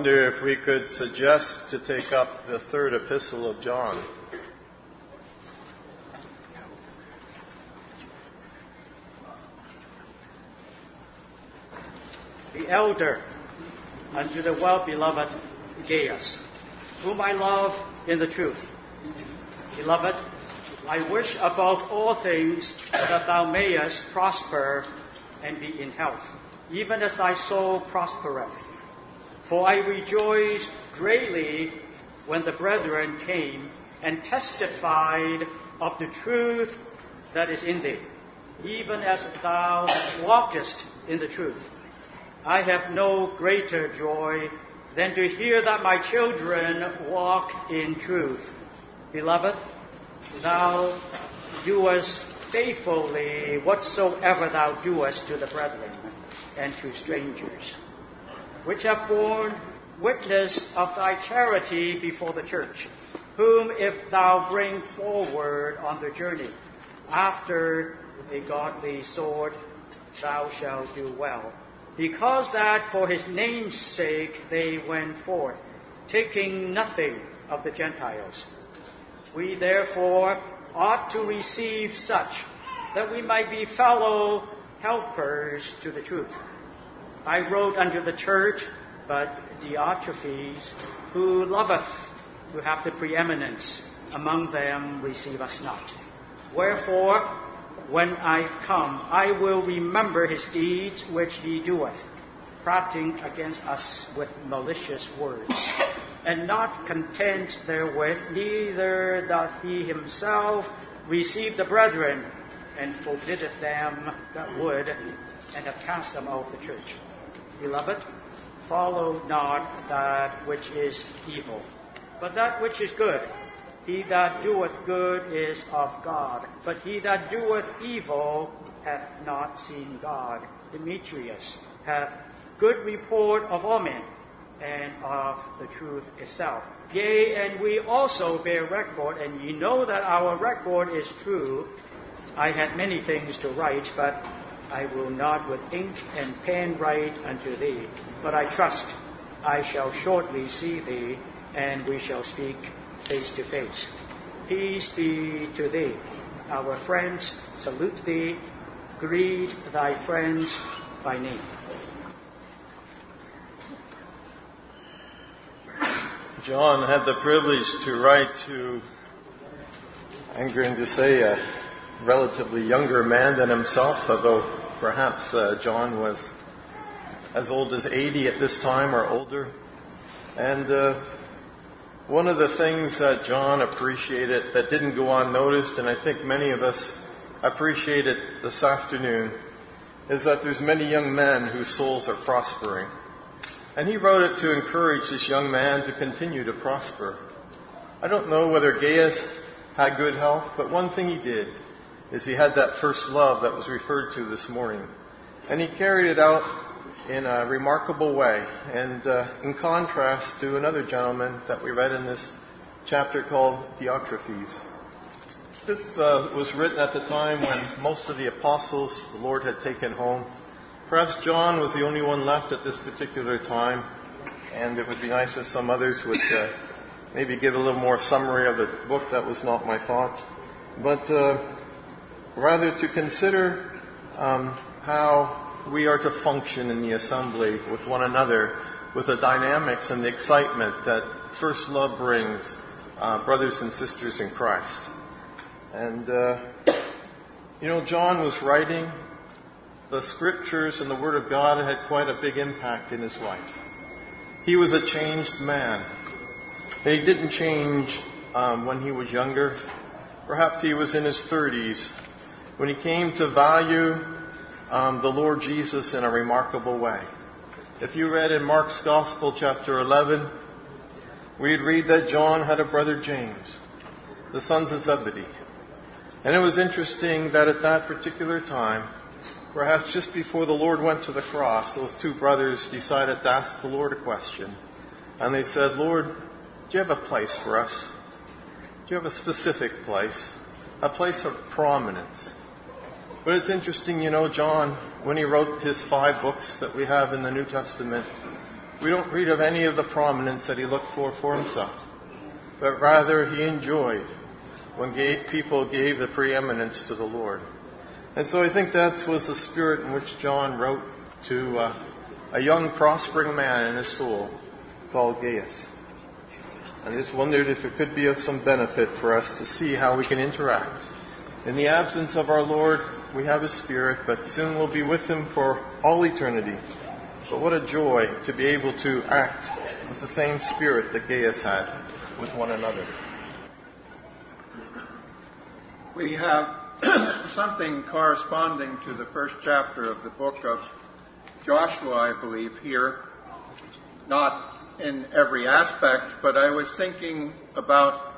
wonder if we could suggest to take up the third epistle of John. The elder unto the well-beloved Gaius, whom I love in the truth. Beloved, I wish above all things that thou mayest prosper and be in health, even as thy soul prospereth. For I rejoiced greatly when the brethren came and testified of the truth that is in thee, even as thou walkest in the truth. I have no greater joy than to hear that my children walk in truth. Beloved, thou doest faithfully whatsoever thou doest to the brethren and to strangers, which have borne witness of thy charity before the church, whom if thou bring forward on the journey after a godly sword, thou shalt do well. Because that for his name's sake they went forth, taking nothing of the Gentiles. We therefore ought to receive such, that we might be fellow helpers to the truth. I wrote unto the church, but Diotrephes, who loveth to have the preeminence among them, receive us not. Wherefore, when I come, I will remember his deeds which he doeth, prating against us with malicious words. And not content therewith, neither doth he himself receive the brethren, and forbiddeth them that would, and have cast them out of the church. Beloved, follow not that which is evil, but that which is good. He that doeth good is of God, but he that doeth evil hath not seen God. Demetrius hath good report of all men, and of the truth itself. Yea, and we also bear record, and ye know that our record is true. I had many things to write, but I will not with ink and pen write unto thee. But I trust I shall shortly see thee, and we shall speak face to face. Peace be to thee. Our friends salute thee. Greet thy friends by name. John had the privilege to write to, I'm going to say, a relatively younger man than himself, although perhaps John was as old as 80 at this time or older. And one of the things that John appreciated that didn't go unnoticed, and I think many of us appreciate it this afternoon, is that there's many young men whose souls are prospering. And he wrote it to encourage this young man to continue to prosper. I don't know whether Gaius had good health, but one thing he did is he had that first love that was referred to this morning. And he carried it out in a remarkable way. And in contrast to another gentleman that we read in this chapter called Diotrephes. This was written at the time when most of the apostles the Lord had taken home. Perhaps John was the only one left at this particular time, and it would be nice if some others would maybe give a little more summary of the book. That was not my thought. But rather to consider how we are to function in the assembly with one another, with the dynamics and the excitement that first love brings brothers and sisters in Christ. And, John was writing. The scriptures and the Word of God had quite a big impact in his life. He was a changed man. He didn't change when he was younger. Perhaps he was in his 30s when he came to value the Lord Jesus in a remarkable way. If you read in Mark's Gospel, chapter 11, we'd read that John had a brother James, the sons of Zebedee. And it was interesting that at that particular time, perhaps just before the Lord went to the cross, those two brothers decided to ask the Lord a question. And they said, Lord, do you have a place for us? Do you have a specific place? A place of prominence? But it's interesting, John, when he wrote his 5 books that we have in the New Testament, we don't read of any of the prominence that he looked for himself, but rather he enjoyed when people gave the preeminence to the Lord. And so I think that was the spirit in which John wrote to a young prospering man in his soul called Gaius. I just wondered if it could be of some benefit for us to see how we can interact. In the absence of our Lord, we have His Spirit, but soon we'll be with Him for all eternity. But what a joy to be able to act with the same spirit that Gaius had with one another. We have something corresponding to the first chapter of the book of Joshua, I believe, here. Not in every aspect, but I was thinking about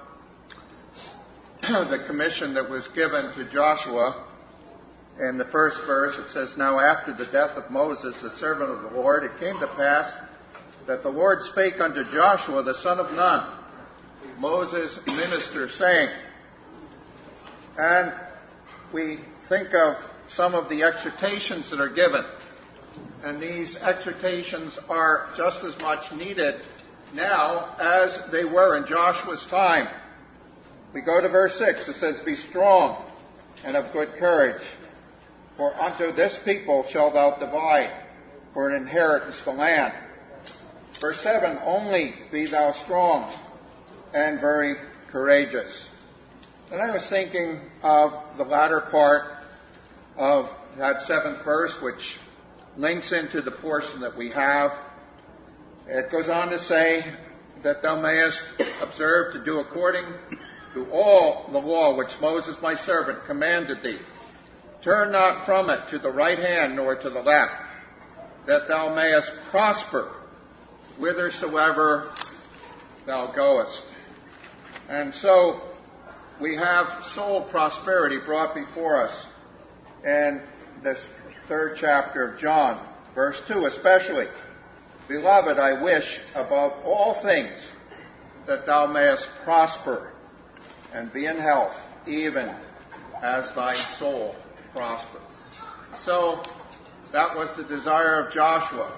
the commission that was given to Joshua. In the first verse, it says, "Now after the death of Moses, the servant of the Lord, it came to pass that the Lord spake unto Joshua, the son of Nun, Moses' minister, saying," and we think of some of the exhortations that are given. And these exhortations are just as much needed now as they were in Joshua's time. We go to verse 6. It says, "Be strong and of good courage, for unto this people shalt thou divide for an inheritance the land." Verse 7, "Only be thou strong and very courageous." And I was thinking of the latter part of that 7th verse, which links into the portion that we have. It goes on to say that thou mayest observe to do according to all the law which Moses my servant commanded thee. Turn not from it to the right hand nor to the left, that thou mayest prosper whithersoever thou goest. And so we have soul prosperity brought before us in this 3rd chapter of John, verse 2 especially. "Beloved, I wish above all things that thou mayest prosper and be in health, even as thy soul prospers." So that was the desire of Joshua.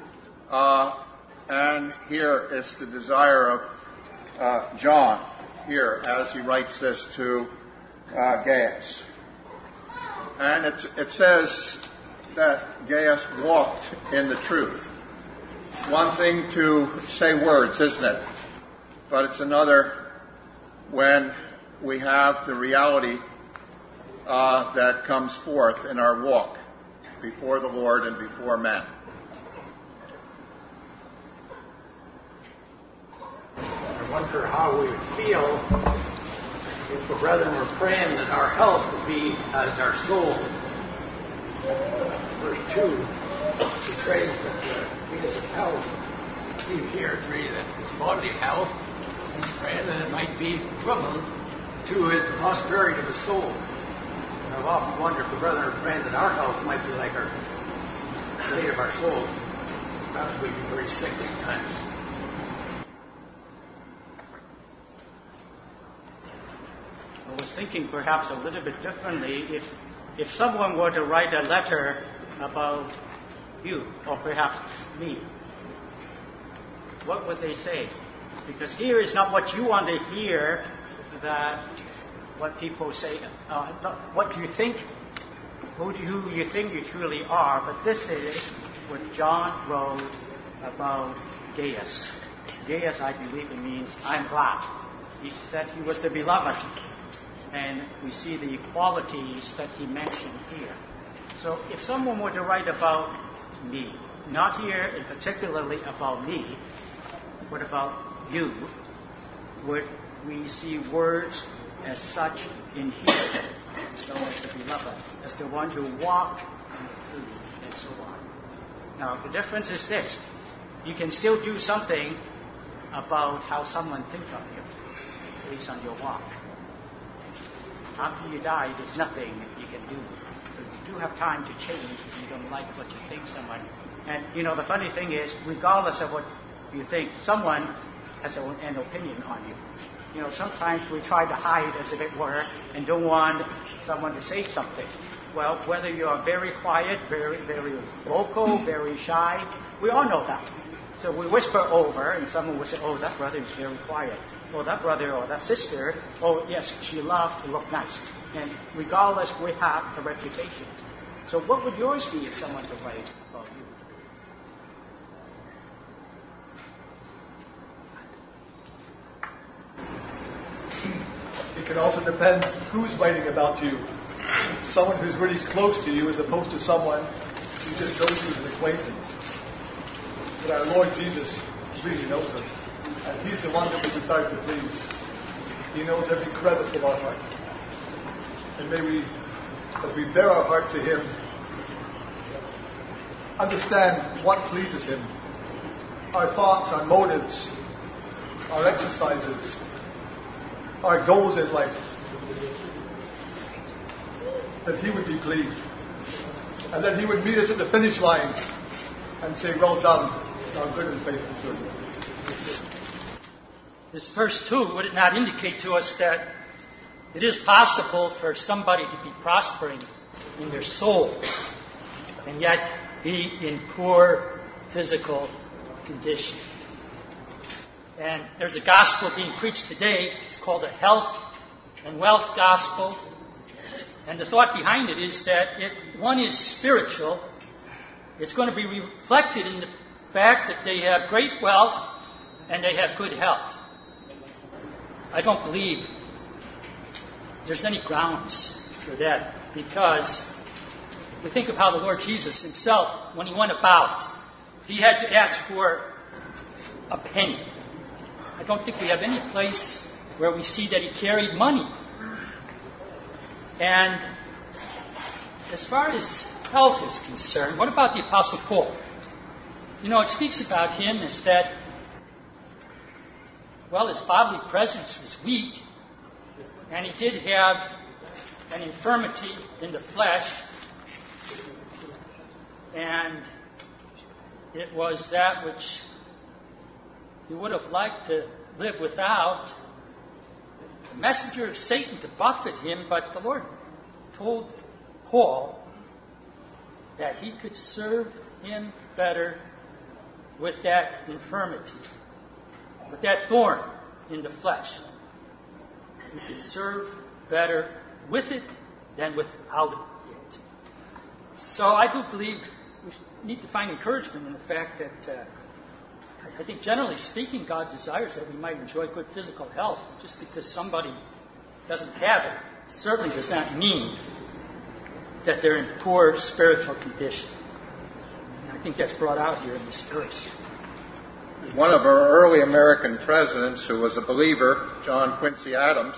And here is the desire of John here as he writes this to Gaius. And it says that Gaius walked in the truth. One thing to say words, isn't it? But it's another when we have the reality that comes forth in our walk before the Lord and before men. I wonder how we would feel if the brethren were praying that our health would be as our soul. Verse 2 portrays that he is of health. Steve here is really that his bodily health. He's praying that it might be equivalent to the prosperity of his soul. And I've often wondered if the brethren are praying that our health might be like our state of our soul. Perhaps we'd be very sick at times. I was thinking perhaps a little bit differently. If someone were to write a letter about you, or perhaps me, what would they say? Because here is not what you want to hear, that what people say, not what you think, who you think you truly are, but this is what John wrote about Gaius. Gaius, I believe it means I'm glad. He said he was the beloved. And we see the qualities that he mentioned here. So if someone were to write about me, not here in particularly about me, but about you, would we see words as such in here? So as the beloved, as the one who walked in the truth, and so on. Now, the difference is this. You can still do something about how someone thinks of you, based on your walk. After you die, there's nothing you can do. So you do have time to change if you don't like what you think someone. And, the funny thing is, regardless of what you think, someone has an opinion on you. Sometimes we try to hide, as if it were, and don't want someone to say something. Well, whether you are very quiet, very, very vocal, very shy, we all know that. So we whisper over, and someone would say, oh, that brother is very quiet. Oh, that brother or that sister, oh, yes, she loved to look nice. And regardless, we have a reputation. So what would yours be if someone could write about you? It can also depend who's writing about you. Someone who's really close to you as opposed to someone who just knows you as an acquaintance. But our Lord Jesus really knows us. And He's the one that we desire to please. He knows every crevice of our heart. And may we, as we bear our heart to Him, understand what pleases Him. Our thoughts, our motives, our exercises, our goals in life. That He would be pleased. And that He would meet us at the finish line and say, well done, thou good and faithful servant. This verse 2, would it not indicate to us that it is possible for somebody to be prospering in their soul and yet be in poor physical condition? And there's a gospel being preached today. It's called a health and wealth gospel. And the thought behind it is that if one is spiritual, it's going to be reflected in the fact that they have great wealth and they have good health. I don't believe there's any grounds for that, because we think of how the Lord Jesus Himself, when He went about, He had to ask for a penny. I don't think we have any place where we see that He carried money. And as far as health is concerned, what about the Apostle Paul? You know, it speaks about him as that, well, his bodily presence was weak, and he did have an infirmity in the flesh, and it was that which he would have liked to live without. The messenger of Satan to buffet him, but the Lord told Paul that he could serve him better with that infirmity, with that thorn in the flesh. He could serve better with it than without it. So I do believe we need to find encouragement in the fact that I think generally speaking, God desires that we might enjoy good physical health. Just because somebody doesn't have it certainly does not mean that they're in poor spiritual condition. And I think that's brought out here in this verse. One of our early American presidents who was a believer, John Quincy Adams,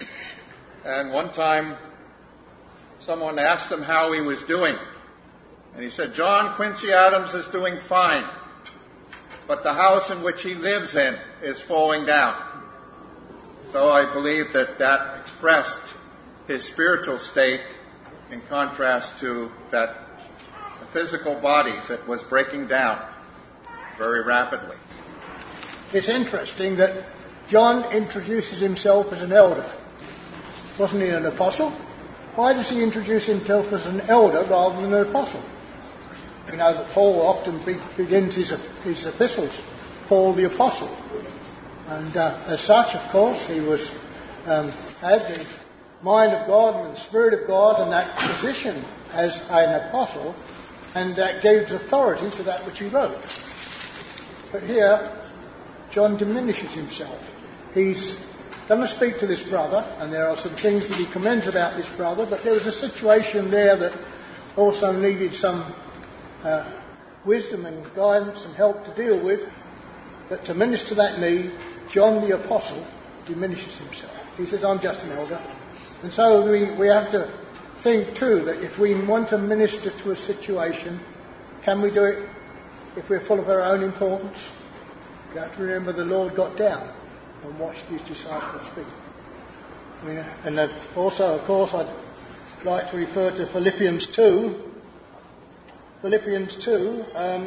and one time someone asked him how he was doing. And he said, John Quincy Adams is doing fine, but the house in which he lives in is falling down. So I believe that expressed his spiritual state in contrast to that physical body that was breaking down very rapidly. It's interesting that John introduces himself as an elder. Wasn't he an apostle? Why does he introduce himself as an elder rather than an apostle? We know that Paul often begins his epistles, Paul the Apostle. And as such, of course, he was had the mind of God and the Spirit of God and that position as an apostle, and that gives authority to that which he wrote. But here, John diminishes himself. He's going to speak to this brother, and there are some things that he commends about this brother, but there was a situation there that also needed some wisdom and guidance and help to deal with. But to minister that need, John the Apostle diminishes himself. He says, I'm just an elder. And so we have to think too that if we want to minister to a situation, can we do it if we're full of our own importance? You have to remember the Lord got down and watched his disciples speak. I mean, and also, of course, I'd like to refer to Philippians 2. Philippians 2,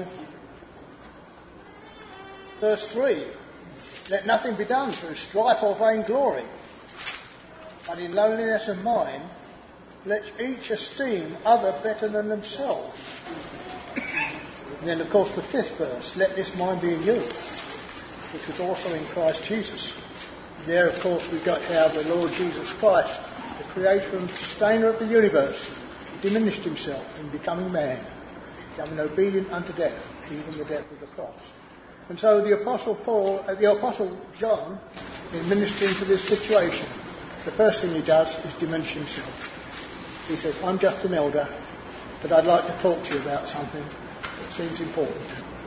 verse 3. Let nothing be done through strife or vainglory, but in lowliness of mind, let each esteem other better than themselves. And then, of course, the 5th verse, let this mind be in you, which was also in Christ Jesus. There, of course, we've got how the Lord Jesus Christ, the creator and sustainer of the universe, diminished himself in becoming man, becoming obedient unto death, even the death of the cross. And so the Apostle John, in ministering to this situation, the first thing he does is diminish himself. He says, I'm just an elder, but I'd like to talk to you about something that seems important.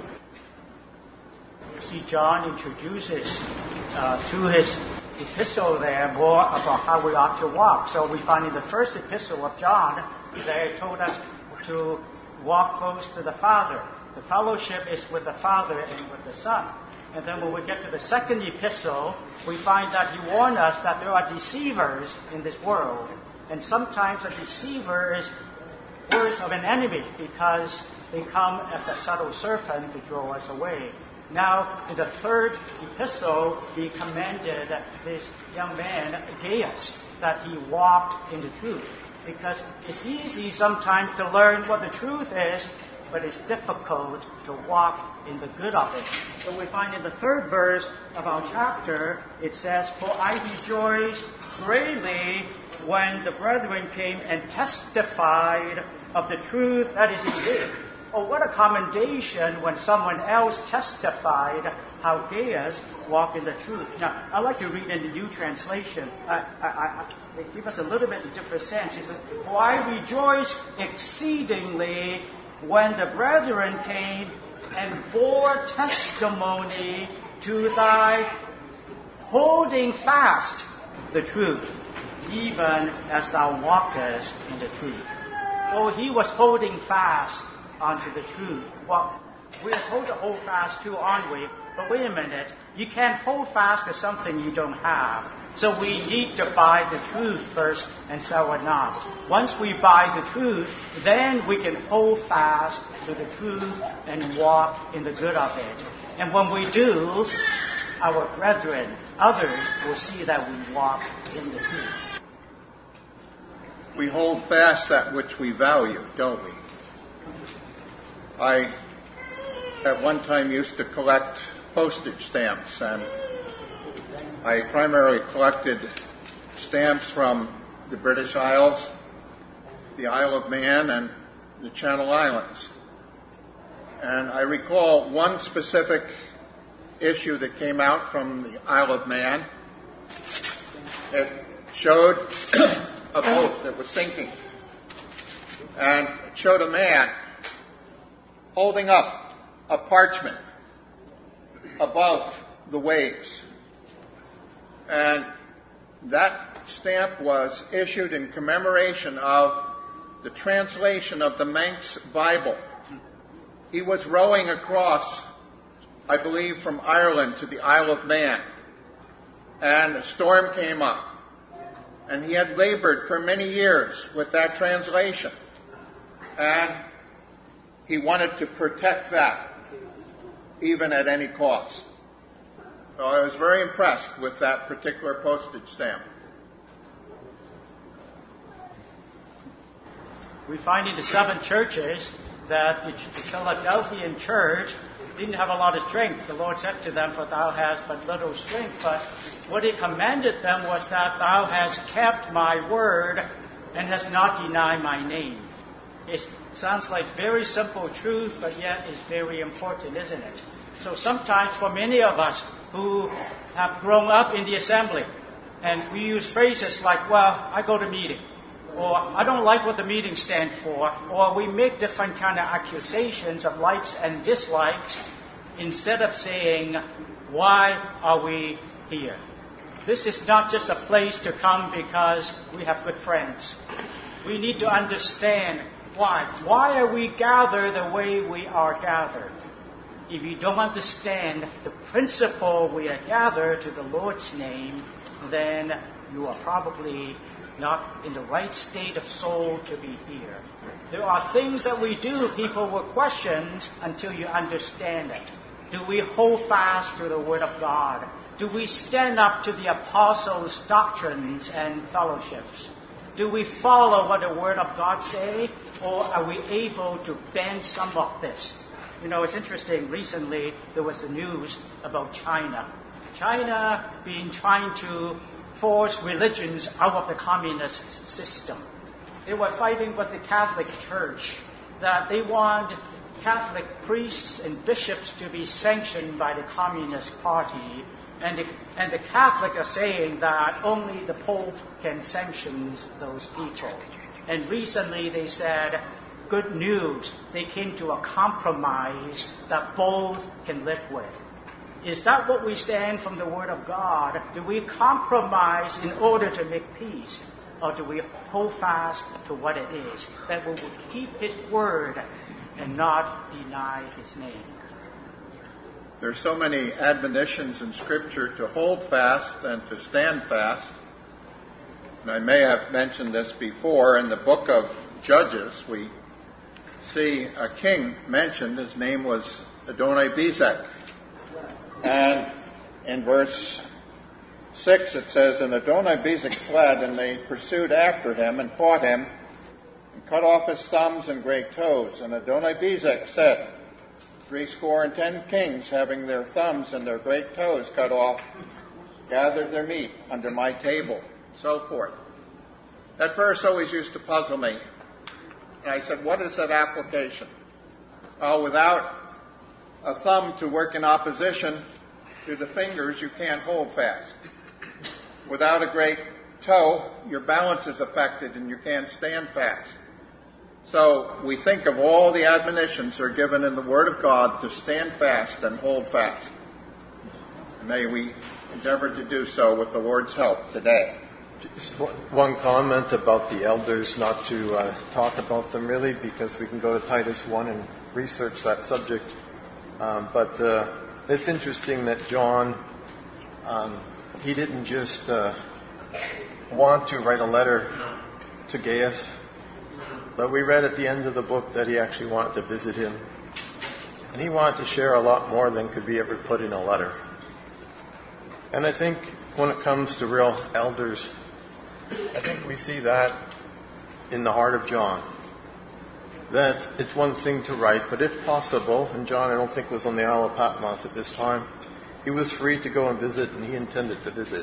You see, John introduces through his epistle there more about how we ought to walk. So we find in the first epistle of John, they told us to walk close to the Father. The fellowship is with the Father and with the Son. And then when we get to the second epistle, we find that he warned us that there are deceivers in this world. And sometimes a deceiver is worse of an enemy because they come as a subtle serpent to draw us away. Now, in the third epistle, he commended this young man, Gaius, that he walked in the truth. Because it's easy sometimes to learn what the truth is, but it's difficult to walk in the good of it. So we find in the third verse of our chapter, it says, For I rejoiced greatly when the brethren came and testified of the truth that is in you. Oh, what a commendation when someone else testified how Gaius walked in the truth. Now, I'd like to read in the New Translation. They give us a little bit of different sense. He says, For I rejoice exceedingly when the brethren came and bore testimony to thy holding fast the truth, even as thou walkest in the truth. Oh, he was holding fast onto the truth. Well, we're told to hold fast too, aren't we? But wait a minute. You can't hold fast to something you don't have. So we need to buy the truth first and sell it not. Once we buy the truth, then we can hold fast to the truth and walk in the good of it. And when we do, our brethren, others, will see that we walk in the truth. We hold fast that which we value, don't we? I, at one time, used to collect postage stamps, and I primarily collected stamps from the British Isles, the Isle of Man, and the Channel Islands. And I recall one specific issue that came out from the Isle of Man. It showed a boat that was sinking, and it showed a man holding up a parchment above the waves. And that stamp was issued in commemoration of the translation of the Manx Bible. He was rowing across, I believe, from Ireland to the Isle of Man. And a storm came up. And he had labored for many years with that translation. And he wanted to protect that, even at any cost. So I was very impressed with that particular postage stamp. We find in the 7 churches that the Philadelphian church didn't have a lot of strength. The Lord said to them, For thou hast but little strength. But what he commanded them was that thou hast kept my word and hast not denied my name. It sounds like very simple truth, but yet is very important, isn't it? So sometimes for many of us who have grown up in the assembly, and we use phrases like, well, I go to meeting, or I don't like what the meeting stands for, or we make different kind of accusations of likes and dislikes instead of saying, why are we here? This is not just a place to come because we have good friends. We need to understand why. Why are we gathered the way we are gathered? If you don't understand the principle we are gathered to the Lord's name, then you are probably not in the right state of soul to be here. There are things that we do, people will question until you understand it. Do we hold fast to the Word of God? Do we stand up to the apostles' doctrines and fellowships? Do we follow what the Word of God say? Or are we able to bend some of this You know, it's interesting. Recently, there was the news about China. China being trying to force religions out of the communist system. They were fighting with the Catholic Church that they want Catholic priests and bishops to be sanctioned by the Communist Party. And the Catholic are saying that only the Pope can sanction those people. And recently they said, good news, they came to a compromise that both can live with. Is that what we stand from the Word of God? Do we compromise in order to make peace? Or do we hold fast to what it is? That we will keep His Word and not deny His name. There's so many admonitions in Scripture to hold fast and to stand fast. And I may have mentioned this before. In the book of Judges, we see a king mentioned. His name was Adoni-Bezek. And in verse 6 it says, And Adoni-Bezek fled, and they pursued after him and fought him, and cut off his thumbs and great toes. And Adoni-Bezek said, 70 kings, having their thumbs and their great toes cut off, gathered their meat under my table, so forth. That verse always used to puzzle me. And I said, what is that application? Well, without a thumb to work in opposition to the fingers, you can't hold fast. Without a great toe, your balance is affected and you can't stand fast. So we think of all the admonitions that are given in the Word of God to stand fast and hold fast. And may we endeavor to do so with the Lord's help today. Just one comment about the elders, not to talk about them really, because we can go to Titus 1 and research that subject. But it's interesting that John, he didn't just want to write a letter to Gaius, but we read at the end of the book that he actually wanted to visit him. And he wanted to share a lot more than could be ever put in a letter. And I think when it comes to real elders, I think we see that in the heart of John. That it's one thing to write, but if possible, and John I don't think was on the Isle of Patmos at this time, he was free to go and visit, and he intended to visit.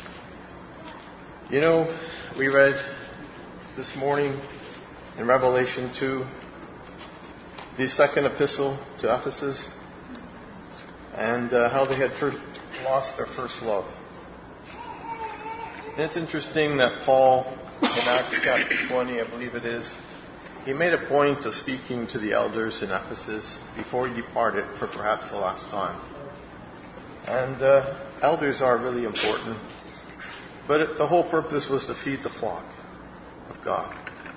You know, we read this morning in Revelation 2, the second epistle to Ephesus, and how they had lost their first love. And it's interesting that Paul, in Acts chapter 20, I believe it is, he made a point of speaking to the elders in Ephesus before he departed for perhaps the last time. And elders are really important. But the whole purpose was to feed the flock of God.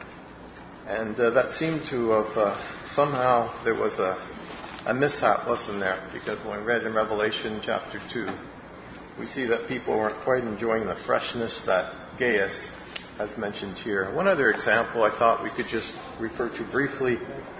And that seemed to have somehow there was a mishap, wasn't there? Because when we read in Revelation chapter 2, we see that people weren't quite enjoying the freshness that Gaius has mentioned here. One other example I thought we could just refer to briefly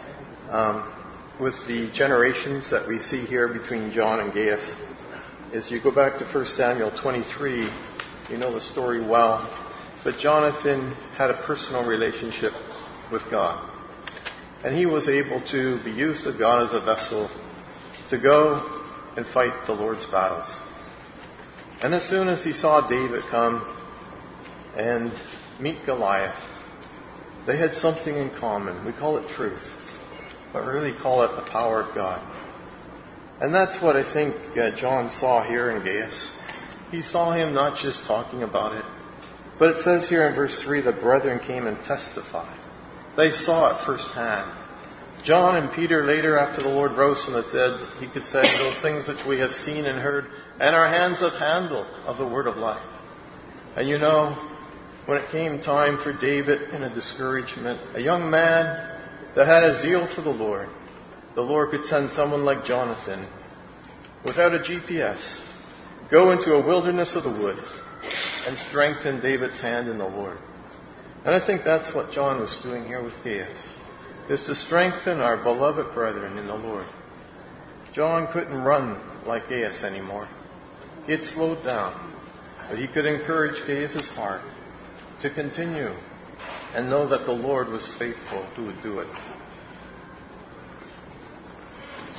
with the generations that we see here between John and Gaius is you go back to 1 Samuel 23, you know the story well, but Jonathan had a personal relationship with God. And he was able to be used of God as a vessel to go and fight the Lord's battles. And as soon as he saw David come and meet Goliath, they had something in common. We call it truth, but really call it the power of God. And that's what I think John saw here in Gaius. He saw him not just talking about it, but it says here in verse 3, the brethren came and testified. They saw it firsthand. John and Peter later, after the Lord rose from the dead, he could say those things which we have seen and heard, and our hands have handled of the word of life. And you know, when it came time for David in a discouragement, a young man that had a zeal for the Lord could send someone like Jonathan, without a GPS, go into a wilderness of the woods and strengthen David's hand in the Lord. And I think that's what John was doing here with Gaius, is to strengthen our beloved brethren in the Lord. John couldn't run like Gaius anymore. He had slowed down, but he could encourage Gaius' heart to continue and know that the Lord was faithful who would do it.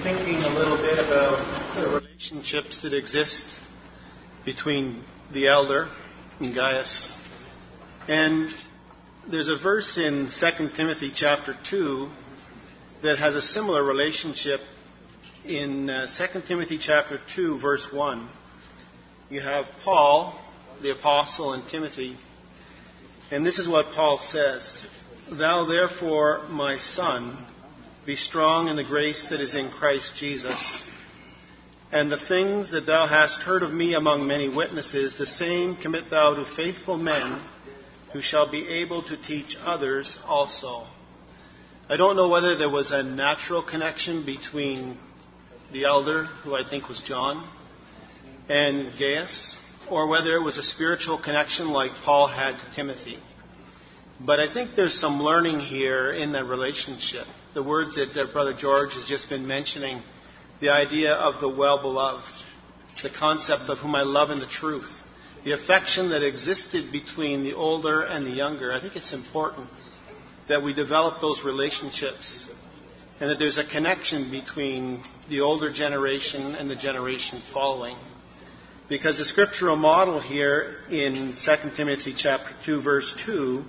thinking a little bit about the relationships that exist between the elder and Gaius. And there's a verse in 2 Timothy chapter 2 that has a similar relationship. In 2 Timothy chapter 2, verse 1, you have Paul, the apostle, and Timothy. And this is what Paul says: "Thou therefore, my son, be strong in the grace that is in Christ Jesus. And the things that thou hast heard of me among many witnesses, the same commit thou to faithful men, who shall be able to teach others also." I don't know whether there was a natural connection between the elder, who I think was John, and Gaius, or whether it was a spiritual connection like Paul had to Timothy. But I think there's some learning here in that relationship. The word that Brother George has just been mentioning, the idea of the well-beloved, the concept of whom I love in the truth, the affection that existed between the older and the younger. I think it's important that we develop those relationships and that there's a connection between the older generation and the generation following. Because the scriptural model here in 2 Timothy chapter 2, verse 2,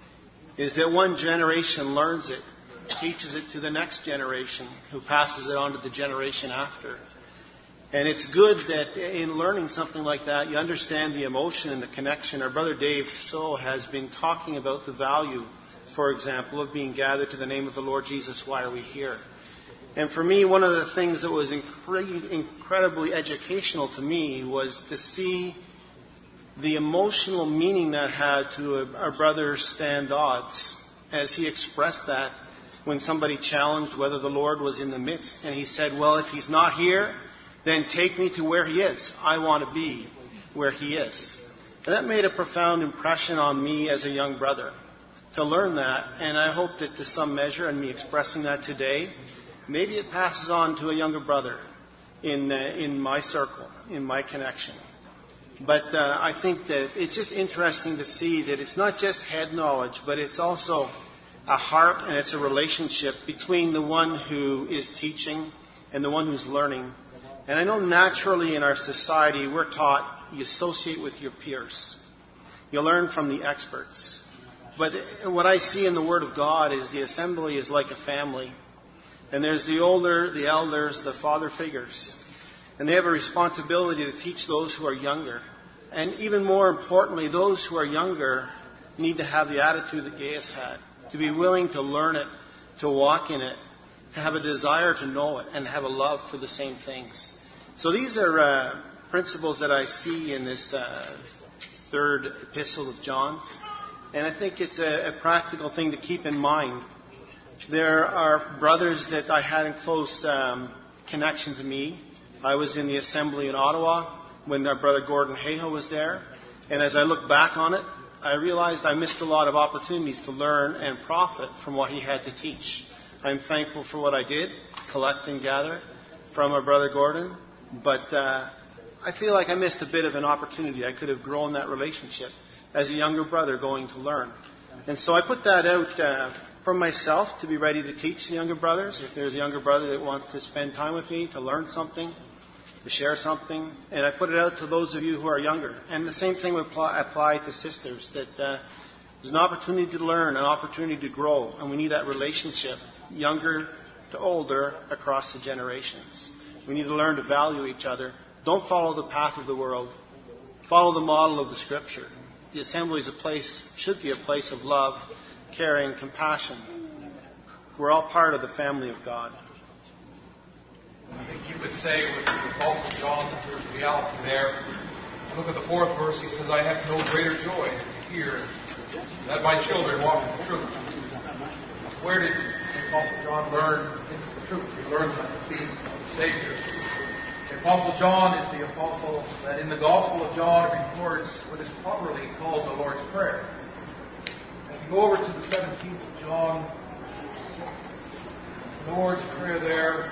is that one generation learns it, teaches it to the next generation, who passes it on to the generation after. And it's good that in learning something like that, you understand the emotion and the connection. Our brother Dave So has been talking about the value, for example, of being gathered to the name of the Lord Jesus. Why are we here? And for me, one of the things that was incredibly educational to me was to see the emotional meaning that had to our brother Stan Dodds, as he expressed that when somebody challenged whether the Lord was in the midst. And he said, well, if he's not here, then take me to where he is. I want to be where he is. And that made a profound impression on me as a young brother, to learn that. And I hope that to some measure, and me expressing that today, maybe it passes on to a younger brother in my circle, in my connection. But I think that it's just interesting to see that it's not just head knowledge, but it's also a heart and it's a relationship between the one who is teaching and the one who's learning. And I know naturally in our society we're taught you associate with your peers. You learn from the experts. But what I see in the Word of God is the assembly is like a family. And there's the older, the elders, the father figures. And they have a responsibility to teach those who are younger. And even more importantly, those who are younger need to have the attitude that Gaius had, to be willing to learn it, to walk in it, to have a desire to know it, and have a love for the same things. So these are principles that I see in this third epistle of John's. And I think it's a practical thing to keep in mind. There are brothers that I had in close connection to me. I was in the assembly in Ottawa when our brother Gordon Hayhoe was there. And as I look back on it, I realized I missed a lot of opportunities to learn and profit from what he had to teach. I'm thankful for what I did, collect and gather from our brother Gordon. But I feel like I missed a bit of an opportunity. I could have grown that relationship as a younger brother going to learn. And so I put that out for myself to be ready to teach the younger brothers. If there's a younger brother that wants to spend time with me, to learn something, to share something. And I put it out to those of you who are younger. And the same thing would apply to sisters, that there's an opportunity to learn, an opportunity to grow. And we need that relationship, younger to older, across the generations. We need to learn to value each other. Don't follow the path of the world. Follow the model of the Scripture. The assembly is a place, should be a place of love, caring, compassion. We're all part of the family of God. I think you could say with the Apostle John, there's reality there. Look at the 4th verse. He says, I have no greater joy than to hear that my children walk in the truth. Where did the Apostle John learn into the truth? He learned at the feet of the Savior. The Apostle John is the apostle that in the Gospel of John records what is properly called the Lord's Prayer. And if you go over to the 17th of John, the Lord's Prayer there,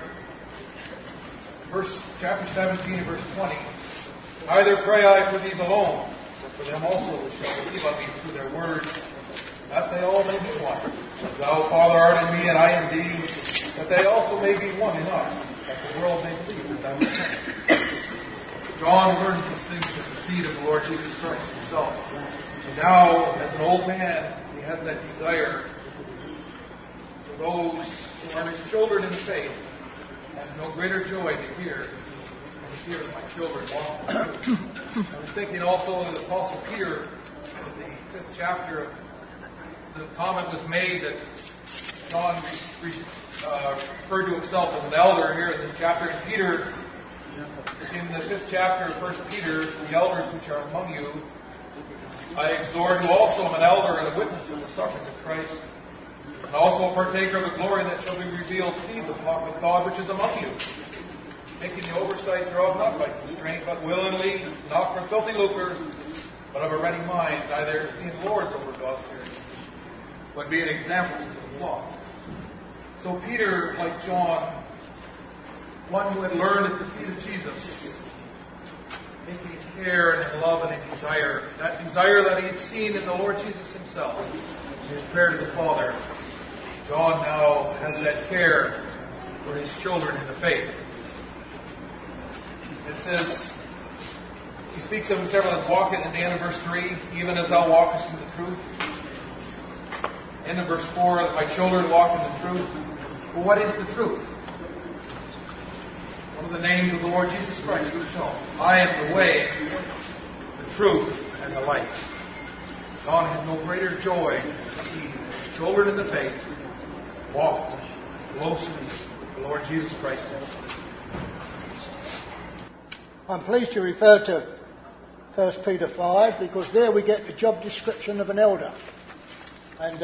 chapter 17, verse 20. Neither pray I for these alone, but for them also which shall believe on me through their word, that they all may be one. As thou, Father, art in me, and I in thee, that they also may be one in us, that the world may believe that was sent. John learned these things at the feet of the Lord Jesus Christ himself. And now, as an old man, he has that desire for those who are his children in the faith. I have no greater joy to hear than to hear my children walk in truth. I was thinking also of the Apostle Peter, in the 5th chapter, the comment was made that John referred to himself as an elder here in this chapter. And Peter, in the 5th chapter of 1 Peter, the elders which are among you, I exhort who also am an elder and a witness of the sufferings of Christ, and also a partaker of the glory that shall be revealed to feed the flock of God which is among you, making the oversights thereof not by constraint, but willingly, not for filthy lucre, but of a ready mind, neither being lords over God's spirit, but being examples to the flock. So Peter, like John, one who had learned at the feet of Jesus, taking care and love and a desire, that desire that he had seen in the Lord Jesus himself, in his prayer to the Father. John now has that care for his children in the faith. It says, he speaks of himself as walking in the end of verse 3, even as thou walkest in the truth. End of verse 4, that my children walk in the truth. Well, what is the truth? One of the names of the Lord Jesus Christ himself. I am the way, the truth, and the life. John had no greater joy to see his children in the faith walk closely with the Lord Jesus Christ. I'm pleased to refer to 1 Peter 5 because there we get the job description of an elder. And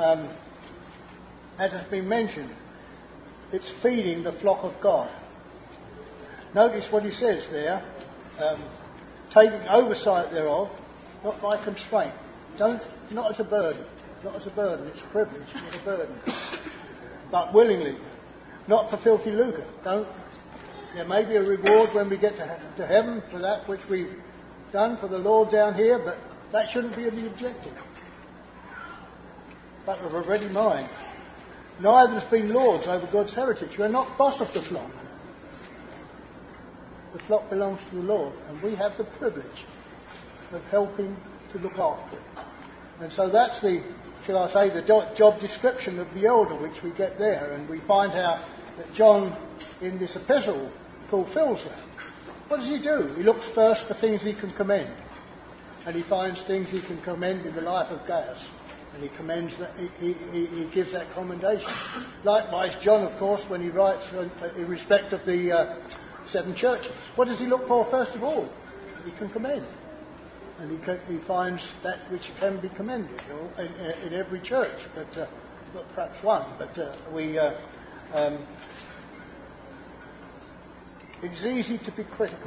as has been mentioned, it's feeding the flock of God. Notice what he says there, taking oversight thereof, not by constraint. Not as a burden. Not as a burden. It's a privilege, not a burden. But willingly, not for filthy lucre. There may be a reward when we get to heaven for that which we've done for the Lord down here, but that shouldn't be the objective. But of a ready mind. Neither has been lords over God's heritage. You are not boss of the flock. The flock belongs to the Lord, and we have the privilege of helping to look after it. And so that's the job description of the elder which we get there, and we find out that John in this epistle fulfills that. What does he do? He looks first for things he can commend, and he finds things he can commend in the life of Gaius, and he commends that he gives that commendation. Likewise, John, of course, when he writes in respect of the 7 churches, what does he look for first of all? He can commend. And he finds that which can be commended in every church, but not perhaps one. But it's easy to be critical.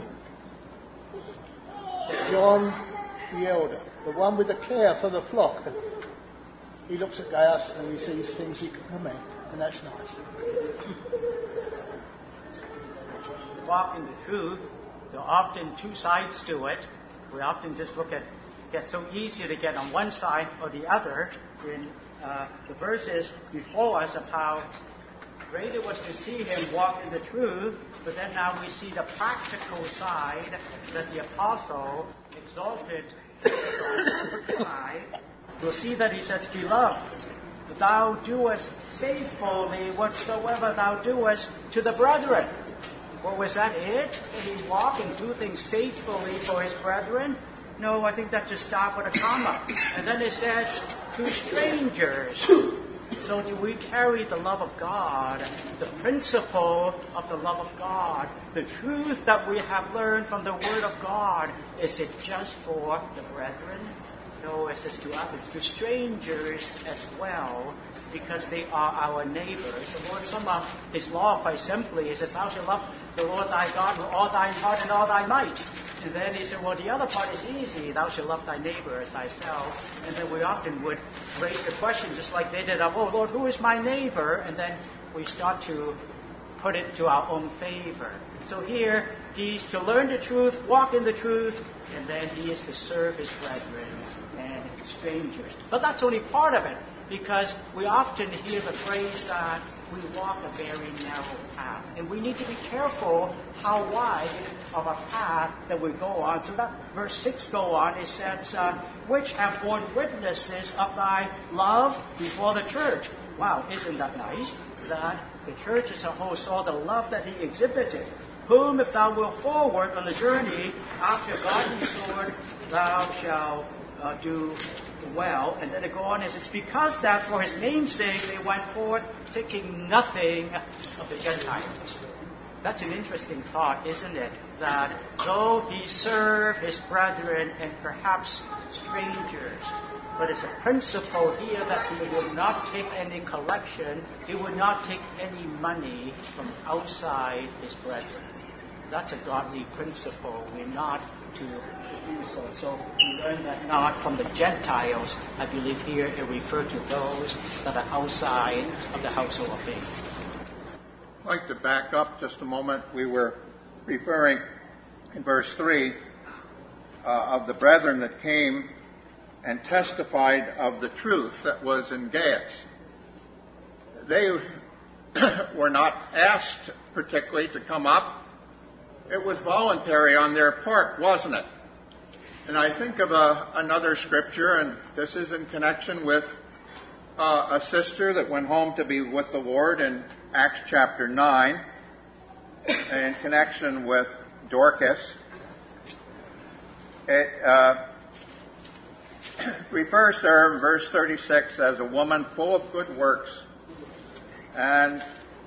John, the elder, the one with the care for the flock, he looks at Gaius and he sees things he can commend, and that's nice. Walk in the truth. There are often 2 sides to it. We often just get so easy to get on one side or the other. In the verses before us of how great it was to see him walk in the truth, but then now we see the practical side that the apostle exalted high. We'll see that he says, Beloved, thou doest faithfully whatsoever thou doest to the brethren. Well, was that it? Did he walk and do things faithfully for his brethren? No, I think that just stopped with a comma. And then it says, to strangers. So do we carry the love of God, the principle of the love of God, the truth that we have learned from the Word of God? Is it just for the brethren? No, it says to others, to strangers as well, because they are our neighbors. The Lord summed up his law quite simply. He says, thou shalt love the Lord thy God with all thine heart and all thy might. And then he said, well, the other part is easy. Thou shalt love thy neighbor as thyself. And then we often would raise the question, just like they did, oh, Lord, who is my neighbor? And then we start to put it to our own favor. So here, he's to learn the truth, walk in the truth, and then he is to serve his brethren and strangers. But that's only part of it, because we often hear the phrase that we walk a very narrow path. And we need to be careful how wide of a path that we go on. So that verse 6 go on, it says, which have borne witnesses of thy love before the church. Wow, isn't that nice? That the church as a whole saw the love that he exhibited. Whom if thou wilt forward on the journey after godly sword, thou shalt do well. And then it goes on, it says, because that for his name's sake they went forth, taking nothing of the Gentiles. That's an interesting thought, isn't it? That though he served his brethren and perhaps strangers, but it's a principle here that he would not take any collection, he would not take any money from outside his brethren. That's a godly principle. We're not to do so. So we learn that not from the Gentiles. I believe here it refers to those that are outside of the household of faith. I'd like to back up just a moment. We were referring in verse 3 of the brethren that came and testified of the truth that was in Gaius. They were not asked particularly to come up. It was voluntary on their part, wasn't it? And I think of another scripture, and this is in connection with a sister that went home to be with the Lord in Acts chapter 9, in connection with Dorcas. It refers to her in verse 36 as a woman full of good works. And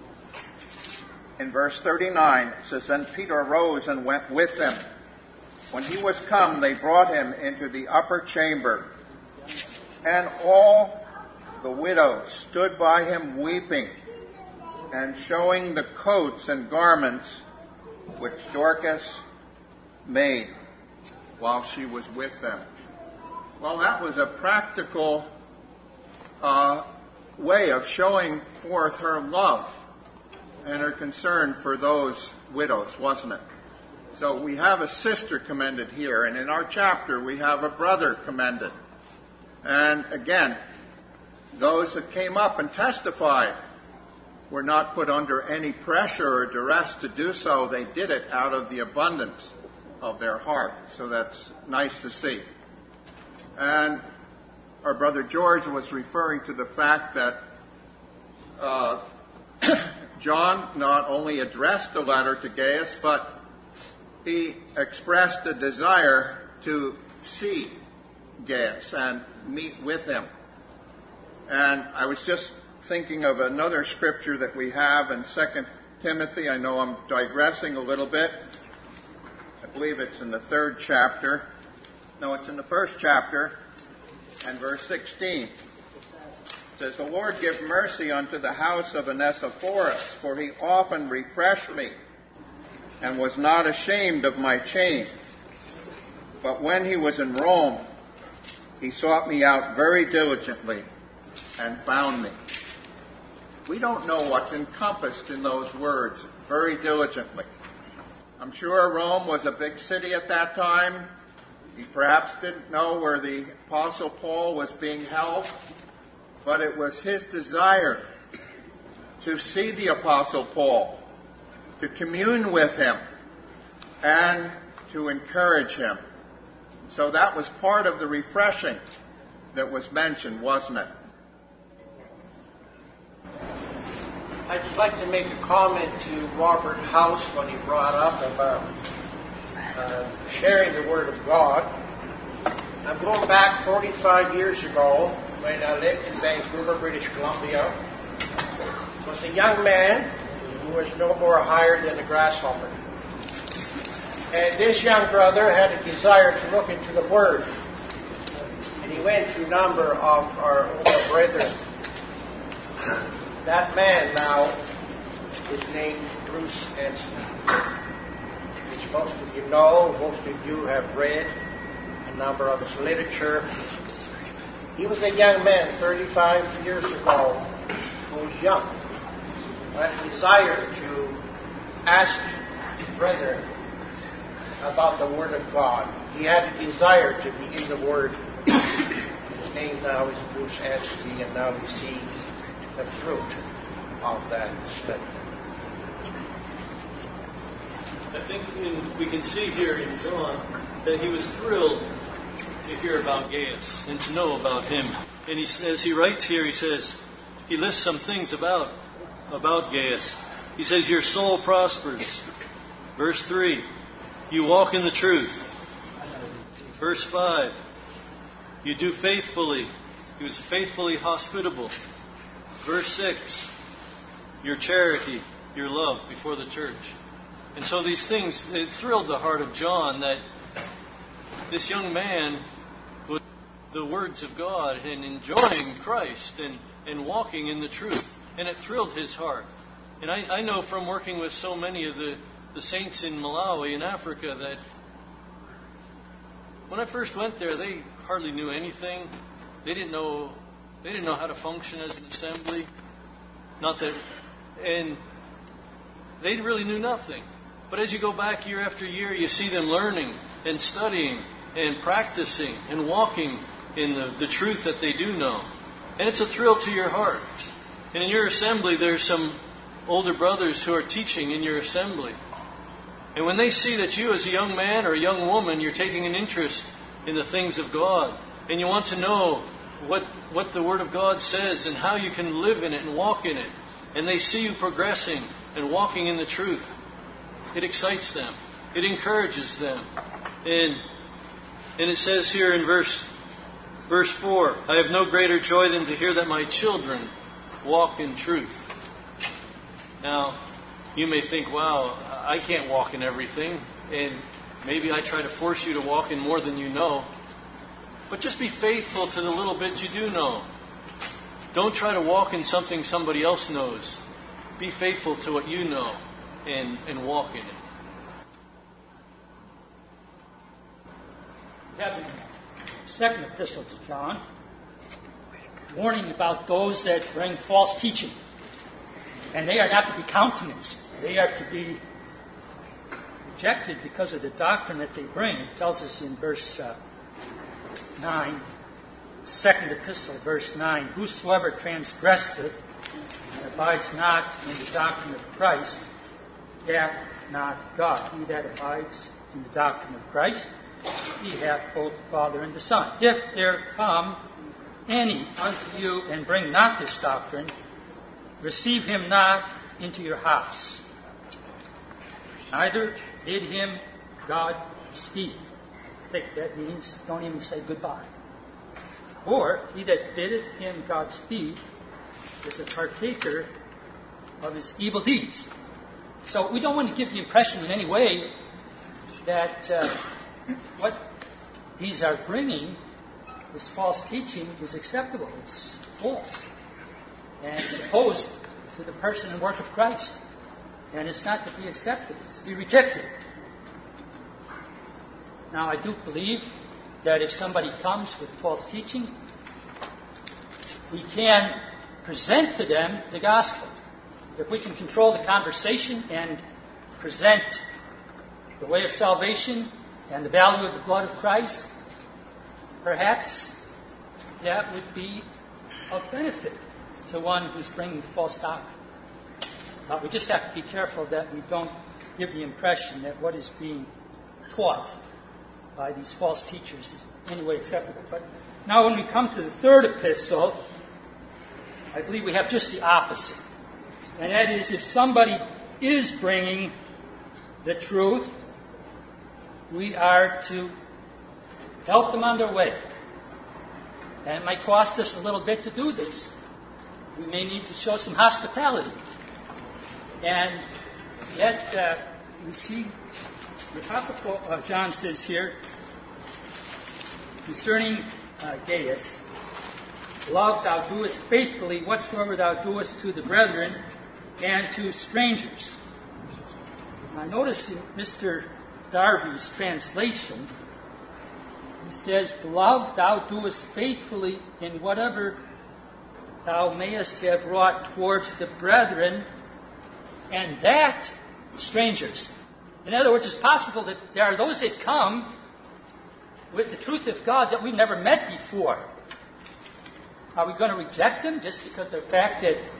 in verse 39, it says, then Peter arose and went with them. When he was come, they brought him into the upper chamber. And all the widows stood by him weeping and showing the coats and garments which Dorcas made while she was with them. Well, that was a practical way of showing forth her love and her concern for those widows, wasn't it? So we have a sister commended here, and in our chapter we have a brother commended. And again, those that came up and testified were not put under any pressure or duress to do so. They did it out of the abundance of their heart. So that's nice to see. And our brother George was referring to the fact that John not only addressed the letter to Gaius, but he expressed a desire to see Gaius and meet with him. And I was just thinking of another scripture that we have in 2 Timothy. I know I'm digressing a little bit. I believe it's in the 3rd chapter. No, it's in the 1st chapter and verse 16. It says, the Lord give mercy unto the house of Onesiphorus, for he often refreshed me and was not ashamed of my chains. But when he was in Rome, he sought me out very diligently and found me. We don't know what's encompassed in those words, very diligently. I'm sure Rome was a big city at that time. He perhaps didn't know where the Apostle Paul was being held, but it was his desire to see the Apostle Paul, to commune with him, and to encourage him. So that was part of the refreshing that was mentioned, wasn't it? I'd just like to make a comment to Robert House when he brought up about sharing the Word of God. I'm going back 45 years ago when I lived in Vancouver, British Columbia. I was a young man who was no more hired than a grasshopper. And this young brother had a desire to look into the Word. And he went to a number of our older brethren. That man now is named Bruce Anstey, which most of you know, most of you have read a number of his literature. He was a young man 35 years ago who was young, had a desire to ask his brethren about the Word of God. He had a desire to be in the Word. His name now is Bruce Anstey, and now he sees the fruit. of that study. I think we can see here in John that he was thrilled to hear about Gaius and to know about him. And he says, he writes here, he lists some things about Gaius. He says, your soul prospers. Verse 3, you walk in the truth. Verse 5, you do faithfully. He was faithfully hospitable. Verse 6, your charity, your love before the church. And so these things, it thrilled the heart of John that this young man would the words of God and enjoying Christ and walking in the truth. And it thrilled his heart. And I know from working with so many of the saints in Malawi in Africa that when I first went there, they hardly knew anything. They didn't know how to function as an assembly. And they really knew nothing. But as you go back year after year, you see them learning and studying and practicing and walking in the truth that they do know. And it's a thrill to your heart. And in your assembly, there's some older brothers who are teaching in your assembly. And when they see that you as a young man or a young woman, you're taking an interest in the things of God, and you want to know what the Word of God says and how you can live in it and walk in it, and they see you progressing and walking in the truth, it excites them. It encourages them. And it says here in verse 4, I have no greater joy than to hear that my children walk in truth. Now, you may think, wow, I can't walk in everything, and maybe I try to force you to walk in more than you know. But just be faithful to the little bit you do know. Don't try to walk in something somebody else knows. Be faithful to what you know and walk in it. We have the second epistle to John, warning about those that bring false teaching. And they are not to be countenanced. They are to be rejected because of the doctrine that they bring. It tells us in verse 9, second epistle, verse 9, whosoever transgresseth and abides not in the doctrine of Christ hath not God. He that abides in the doctrine of Christ, he hath both the Father and the Son. If there come any unto you and bring not this doctrine, receive him not into your house. Neither bid him God speed. I think that means don't even say goodbye. Or he that biddeth him God speed is a partaker of his evil deeds. So we don't want to give the impression in any way that what these are bringing, this false teaching, is acceptable. It's false. And it's opposed to the person and work of Christ. And it's not to be accepted, it's to be rejected. Now, I do believe that if somebody comes with false teaching, we can present to them the gospel. If we can control the conversation and present the way of salvation and the value of the blood of Christ, perhaps that would be of benefit to one who's bringing false doctrine. But we just have to be careful that we don't give the impression that what is being taught by these false teachers is in any way acceptable. But now when we come to the third epistle, I believe we have just the opposite. And that is, if somebody is bringing the truth, we are to help them on their way. And it might cost us a little bit to do this. We may need to show some hospitality. And yet, we see the Apostle John says here, concerning Gaius, love thou doest faithfully whatsoever thou doest to the brethren and to strangers. Now notice in Mr. Darby's translation, he says, love thou doest faithfully in whatever thou mayest have wrought towards the brethren and that strangers. In other words, it's possible that there are those that come with the truth of God that we've never met before. Are we going to reject them just because of the fact that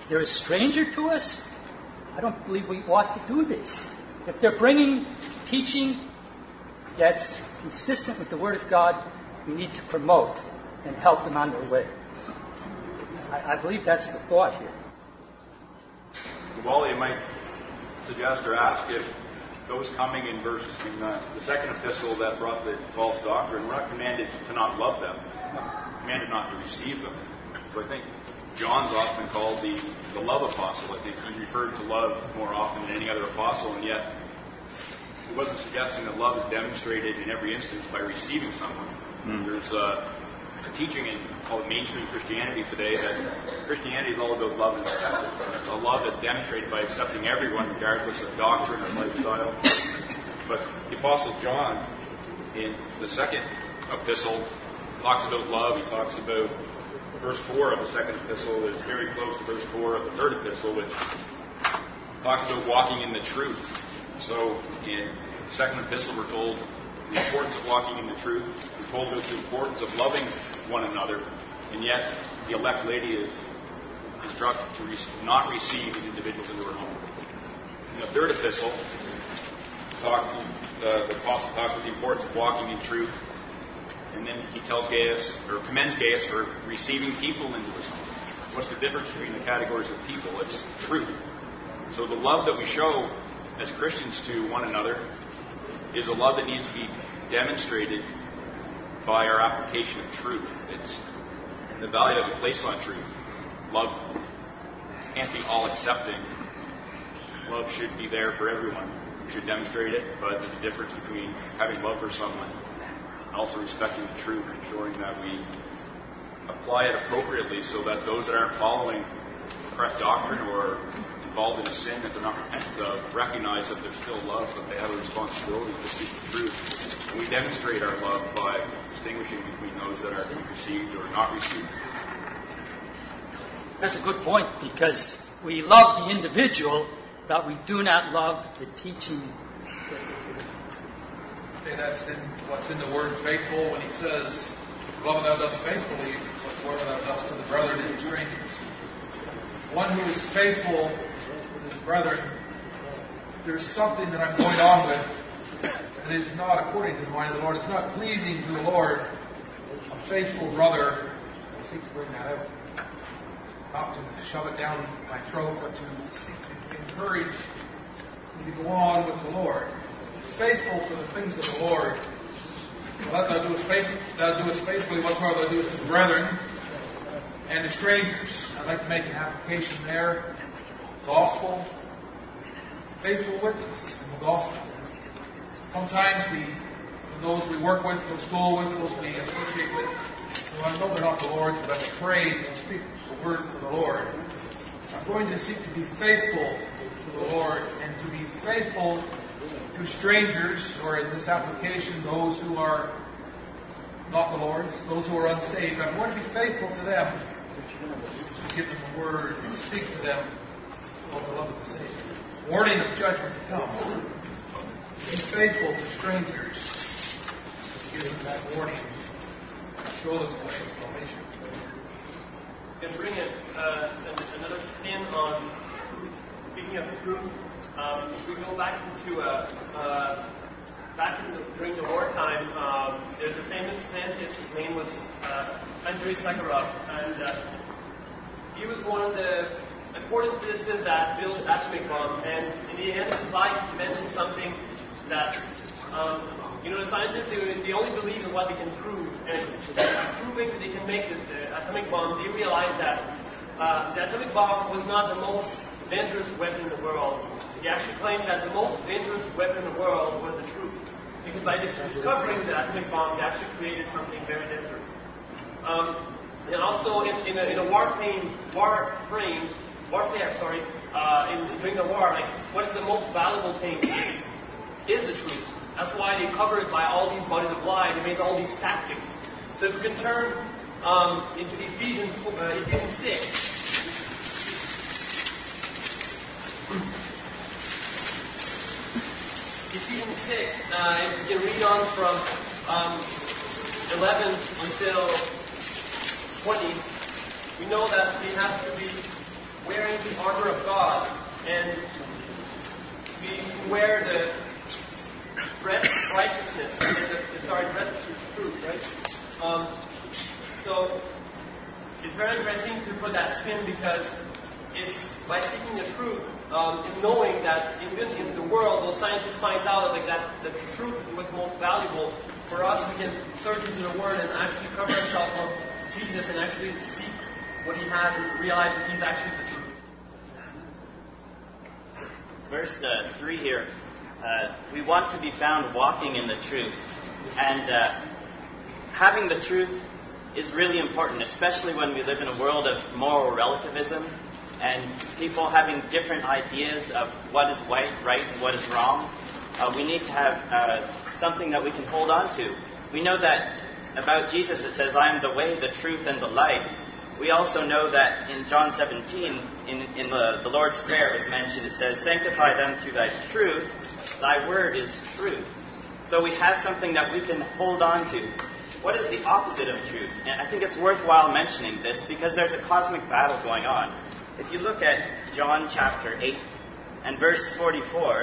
they're a stranger to us, I don't believe we ought to do this. If they're bringing teaching that's consistent with the Word of God, we need to promote and help them on their way. I believe that's the thought here. Well, you might suggest or ask if those coming in the second epistle that brought the false doctrine, we're not commanded to not love them, we're commanded not to receive them. So I think John's often called the love apostle. I think he referred to love more often than any other apostle, and yet he wasn't suggesting that love is demonstrated in every instance by receiving someone. There's a teaching in called mainstream Christianity today that Christianity is all about love and acceptance. And it's a love that's demonstrated by accepting everyone regardless of doctrine or lifestyle. But the Apostle John in the second epistle talks about love. He talks about verse 4 of the second epistle is very close to verse 4 of the third epistle, which talks about walking in the truth. So in the second epistle we're told the importance of walking in the truth. We're told about the importance of loving one another, and yet the elect lady is instructed to not receive these individuals into her home. In the third epistle, the apostle talks about the importance of walking in truth, and then he tells Gaius, or commends Gaius for receiving people into his home. What's the difference between the categories of people? It's truth. So the love that we show as Christians to one another is a love that needs to be demonstrated by our application of truth. It's the value that we place on truth. Love can't be all accepting. Love should be there for everyone. We should demonstrate it, but there's a difference between having love for someone and also respecting the truth and ensuring that we apply it appropriately so that those that aren't following correct doctrine or involved in a sin that they're not repentant of recognize that they're still loved, but they have a responsibility to seek the truth. And we demonstrate our love by distinguishing between those that are to be received or not received. That's a good point, because we love the individual, but we do not love the teaching. Okay, that's in what's in the word faithful when he says, "Love thou dost faithfully, whatsoever thou dost to the brethren and strangers." One who is faithful with his brethren, there's something that I'm going on with that is not according to the mind of the Lord. It's not pleasing to the Lord. A faithful brother, I seek to bring that out. Not to shove it down my throat, but to seek to encourage me to go on with the Lord. Faithful for the things of the Lord. Well, thou doest faithfully whatsoever thou doest to the brethren and to strangers. I'd like to make an application there. Gospel, faithful witness in the gospel. Sometimes those we work with, go to school with, those we associate with, I know they're not the Lord's, but I'm afraid to speak the word for the Lord. I'm going to seek to be faithful to the Lord and to be faithful to strangers, or in this application, those who are not the Lord's, those who are unsaved. I'm going to be faithful to them, to give them the word, and speak to them of the love of the Savior. Warning of judgment to come. Be faithful to strangers, to give them that warning, and show them the way of salvation. And bring another spin on speaking of truth. If we go back into during the wartime, there's a famous scientist. His name was Andrei Sakharov, and he was one of the important citizens that built the atomic bomb. And in the end of his life, he mentioned something that the scientists they only believe in what they can prove, and proving that they can make the atomic bomb, they realized that the atomic bomb was not the most dangerous weapon in the world. He actually claimed that the most dangerous weapon in the world was the truth, because by discovering the atomic bomb, they actually created something very dangerous. And also in a warfare, during the war, like what is the most valuable thing is the truth. That's why they covered by all these bodies of lies. They made all these tactics. So if we can turn into Ephesians 6. Ephesians 6, if you can read on from 11 until 20, we know that we have to be wearing the armor of God, and we wear the breast of righteousness, breast of truth, right? So it's very interesting to put that spin, because it's by seeking the truth, and knowing that in the world, those scientists find out that the truth is what's most valuable. For us, we can search into the Word and actually cover ourselves on Jesus and actually seek what He has and realize that He's actually the truth. Verse 3 here. We want to be found walking in the truth. And having the truth is really important, especially when we live in a world of moral relativism and people having different ideas of what is right and what is wrong. We need to have something that we can hold on to. We know that about Jesus it says, I am the way, the truth, and the life. We also know that in John 17, in the Lord's Prayer it was mentioned, it says, sanctify them through thy truth, thy word is truth. So we have something that we can hold on to. What is the opposite of truth? And I think it's worthwhile mentioning this because there's a cosmic battle going on. If you look at John chapter 8 and verse 44,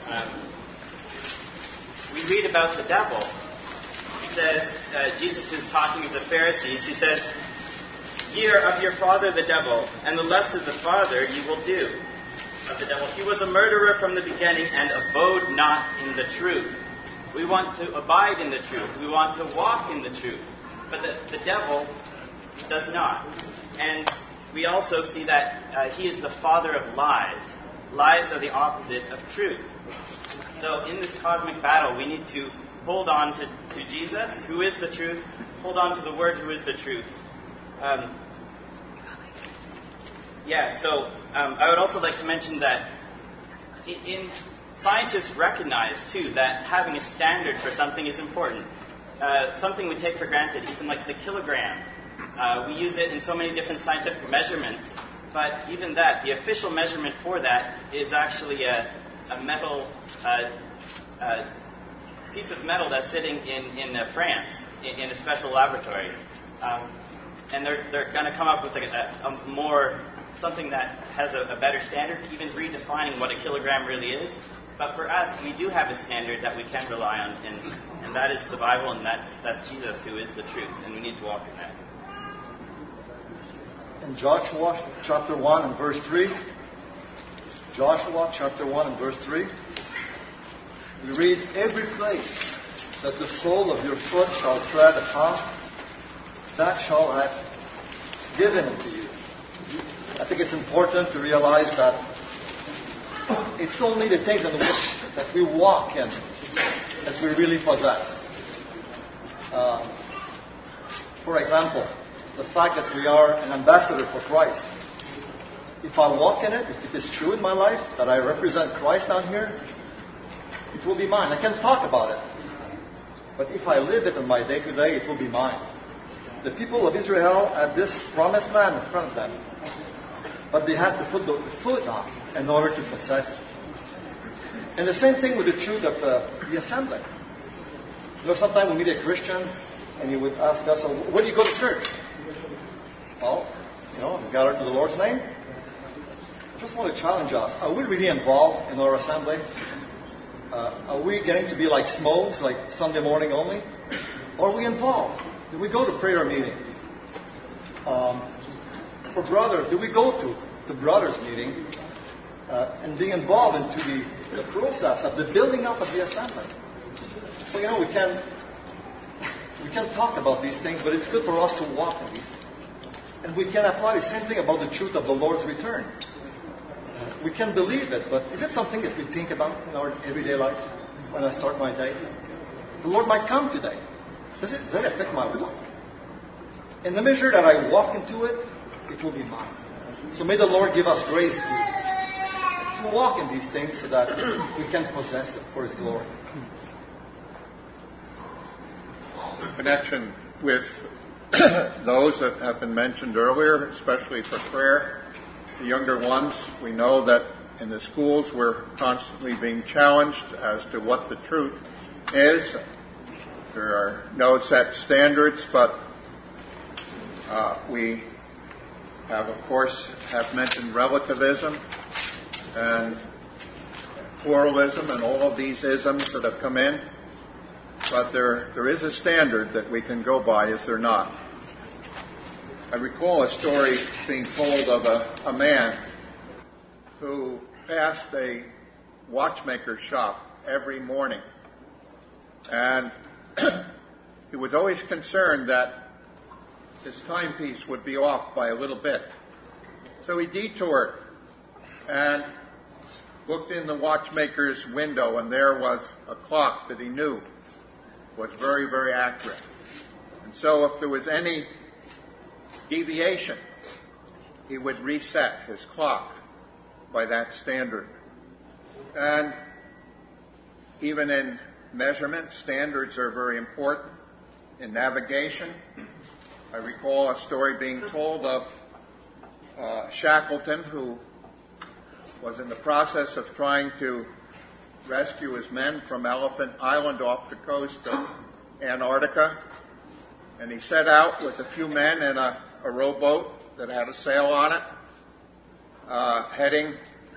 we read about the devil. He says, Jesus is talking to the Pharisees. He says, ye are of your father the devil, and the lust of the father ye will do. Of the devil. He was a murderer from the beginning and abode not in the truth. We want to abide in the truth. We want to walk in the truth. But the devil does not. And we also see that he is the father of lies. Lies are the opposite of truth. So in this cosmic battle, we need to hold on to Jesus, who is the truth. Hold on to the Word, who is the truth. I would also like to mention that scientists recognize, too, that having a standard for something is important. Something we take for granted, even like the kilogram. We use it in so many different scientific measurements, but even that, the official measurement for that is actually a metal piece of metal that's sitting in France in a special laboratory. And they're going to come up with a more something that has a better standard, even redefining what a kilogram really is. But for us, we do have a standard that we can rely on, and that is the Bible, and that's Jesus, who is the truth, and we need to walk in that. In Joshua chapter 1 and verse 3, Joshua chapter 1 and verse 3, we read, every place that the sole of your foot shall tread upon, that shall I have given unto you. I think it's important to realize that it's only the things in which that we walk in that we really possess. For example, the fact that we are an ambassador for Christ. If I walk in it, if it is true in my life that I represent Christ down here, it will be mine. I can talk about it. But if I live it in my day-to-day, it will be mine. The people of Israel had this promised land in front of them. But they had to put the foot on in order to possess it. And the same thing with the truth of the assembly. You know, sometimes we meet a Christian and he would ask us, where do you go to church? Well, we gather to the Lord's name. I just want to challenge us. Are we really involved in our assembly? Are we getting to be like smokes, like Sunday morning only? Or are we involved? Do we go to prayer meeting? For brothers, do we go to the brothers meeting and be involved into the process of the building up of the assembly? So, we can talk about these things, but it's good for us to walk in these things. And we can apply the same thing about the truth of the Lord's return. We can believe it, but is it something that we think about in our everyday life when I start my day? The Lord might come today. Does it affect my walk? In the measure that I walk into it, it will be mine. So may the Lord give us grace to walk in these things so that we can possess it for His glory. In connection with those that have been mentioned earlier, especially for prayer, the younger ones, we know that in the schools we're constantly being challenged as to what the truth is. There are no set standards, but we of course, mentioned relativism and pluralism and all of these isms that have come in. But there is a standard that we can go by, is there not? I recall a story being told of a man who passed a watchmaker's shop every morning. And he was always concerned that his timepiece would be off by a little bit. So he detoured and looked in the watchmaker's window, and there was a clock that he knew was very, very accurate. And so if there was any deviation, he would reset his clock by that standard. And even in measurement, standards are very important. In navigation, I recall a story being told of Shackleton, who was in the process of trying to rescue his men from Elephant Island off the coast of Antarctica. And he set out with a few men in a rowboat that had a sail on it, heading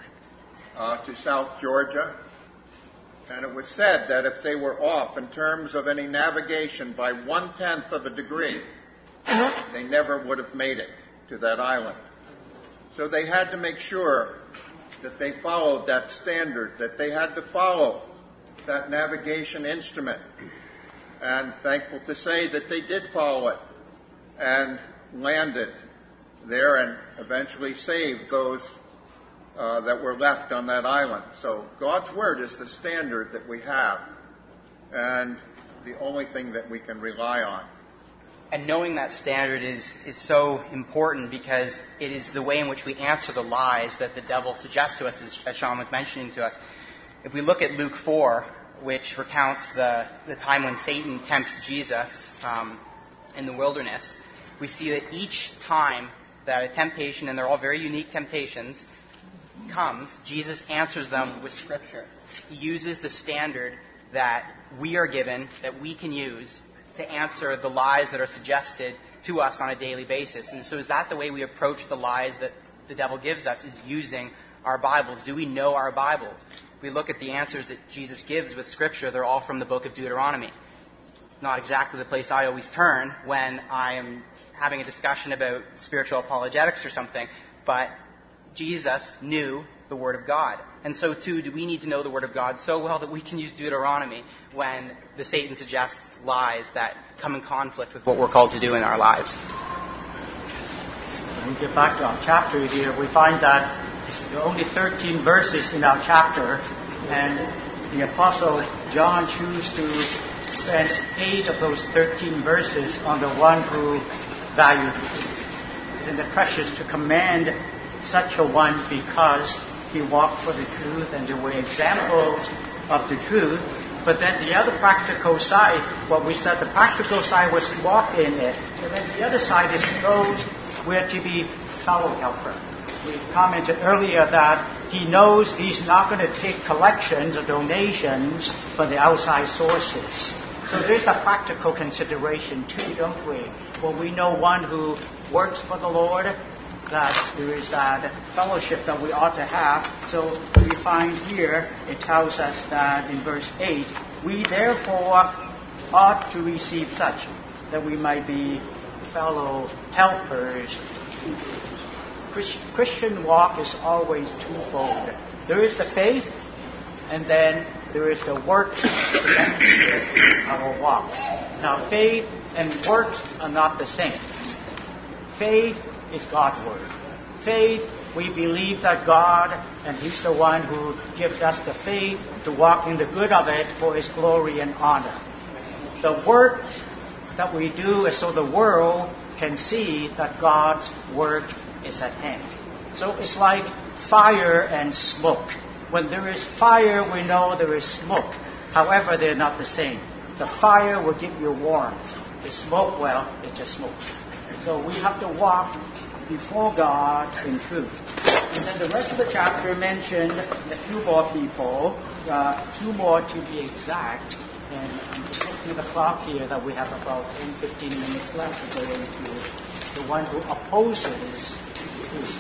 to South Georgia. And it was said that if they were off in terms of any navigation by 1/10 of a degree, they never would have made it to that island. So they had to make sure that they followed that standard, that they had to follow that navigation instrument. And thankful to say that they did follow it and landed there and eventually saved those that were left on that island. So God's Word is the standard that we have and the only thing that we can rely on. And knowing that standard is so important because it is the way in which we answer the lies that the devil suggests to us, as Sean was mentioning to us. If we look at Luke 4, which recounts the time when Satan tempts Jesus in the wilderness, we see that each time that a temptation, and they're all very unique temptations, comes, Jesus answers them with Scripture. He uses the standard that we are given, that we can use, to answer the lies that are suggested to us on a daily basis. And so is that the way we approach the lies that the devil gives us, is using our Bibles? Do we know our Bibles? If we look at the answers that Jesus gives with Scripture, they're all from the book of Deuteronomy. Not exactly the place I always turn when I am having a discussion about spiritual apologetics or something, but Jesus knew the Word of God. And so, too, do we need to know the Word of God so well that we can use Deuteronomy when the Satan suggests lies that come in conflict with what we're called to do in our lives? When we get back to our chapter here, we find that there are only 13 verses in our chapter, and the Apostle John chose to spend 8 of those 13 verses on the one who valued it. Isn't it precious to command such a one because he walked for the truth and there were examples of the truth? But then the other practical side, what we said, the practical side was to walk in it. And then the other side is those who are to be fellow helper. We commented earlier that he knows he's not going to take collections or donations from the outside sources. So there's a practical consideration too, don't we? Well, we know one who works for the Lord, that there is that fellowship that we ought to have. So we find here, it tells us that in verse 8, we therefore ought to receive such, that we might be fellow helpers. Christian walk is always twofold. There is the faith, and then there is the works to demonstrate our walk. Now, faith and works are not the same. Faith is God's Word. Faith, we believe that God, and He's the one who gives us the faith to walk in the good of it for His glory and honor. The works that we do is so the world can see that God's work is at hand. So it's like fire and smoke. When there is fire, we know there is smoke. However, they're not the same. The fire will give you warmth. The smoke, well, it's just smoke. So we have to walk before God in truth. And then the rest of the chapter mentioned a few more people, 2 more to be exact. And I'm just looking at the clock here that we have about 10-15 minutes left to go into the one who opposes truth.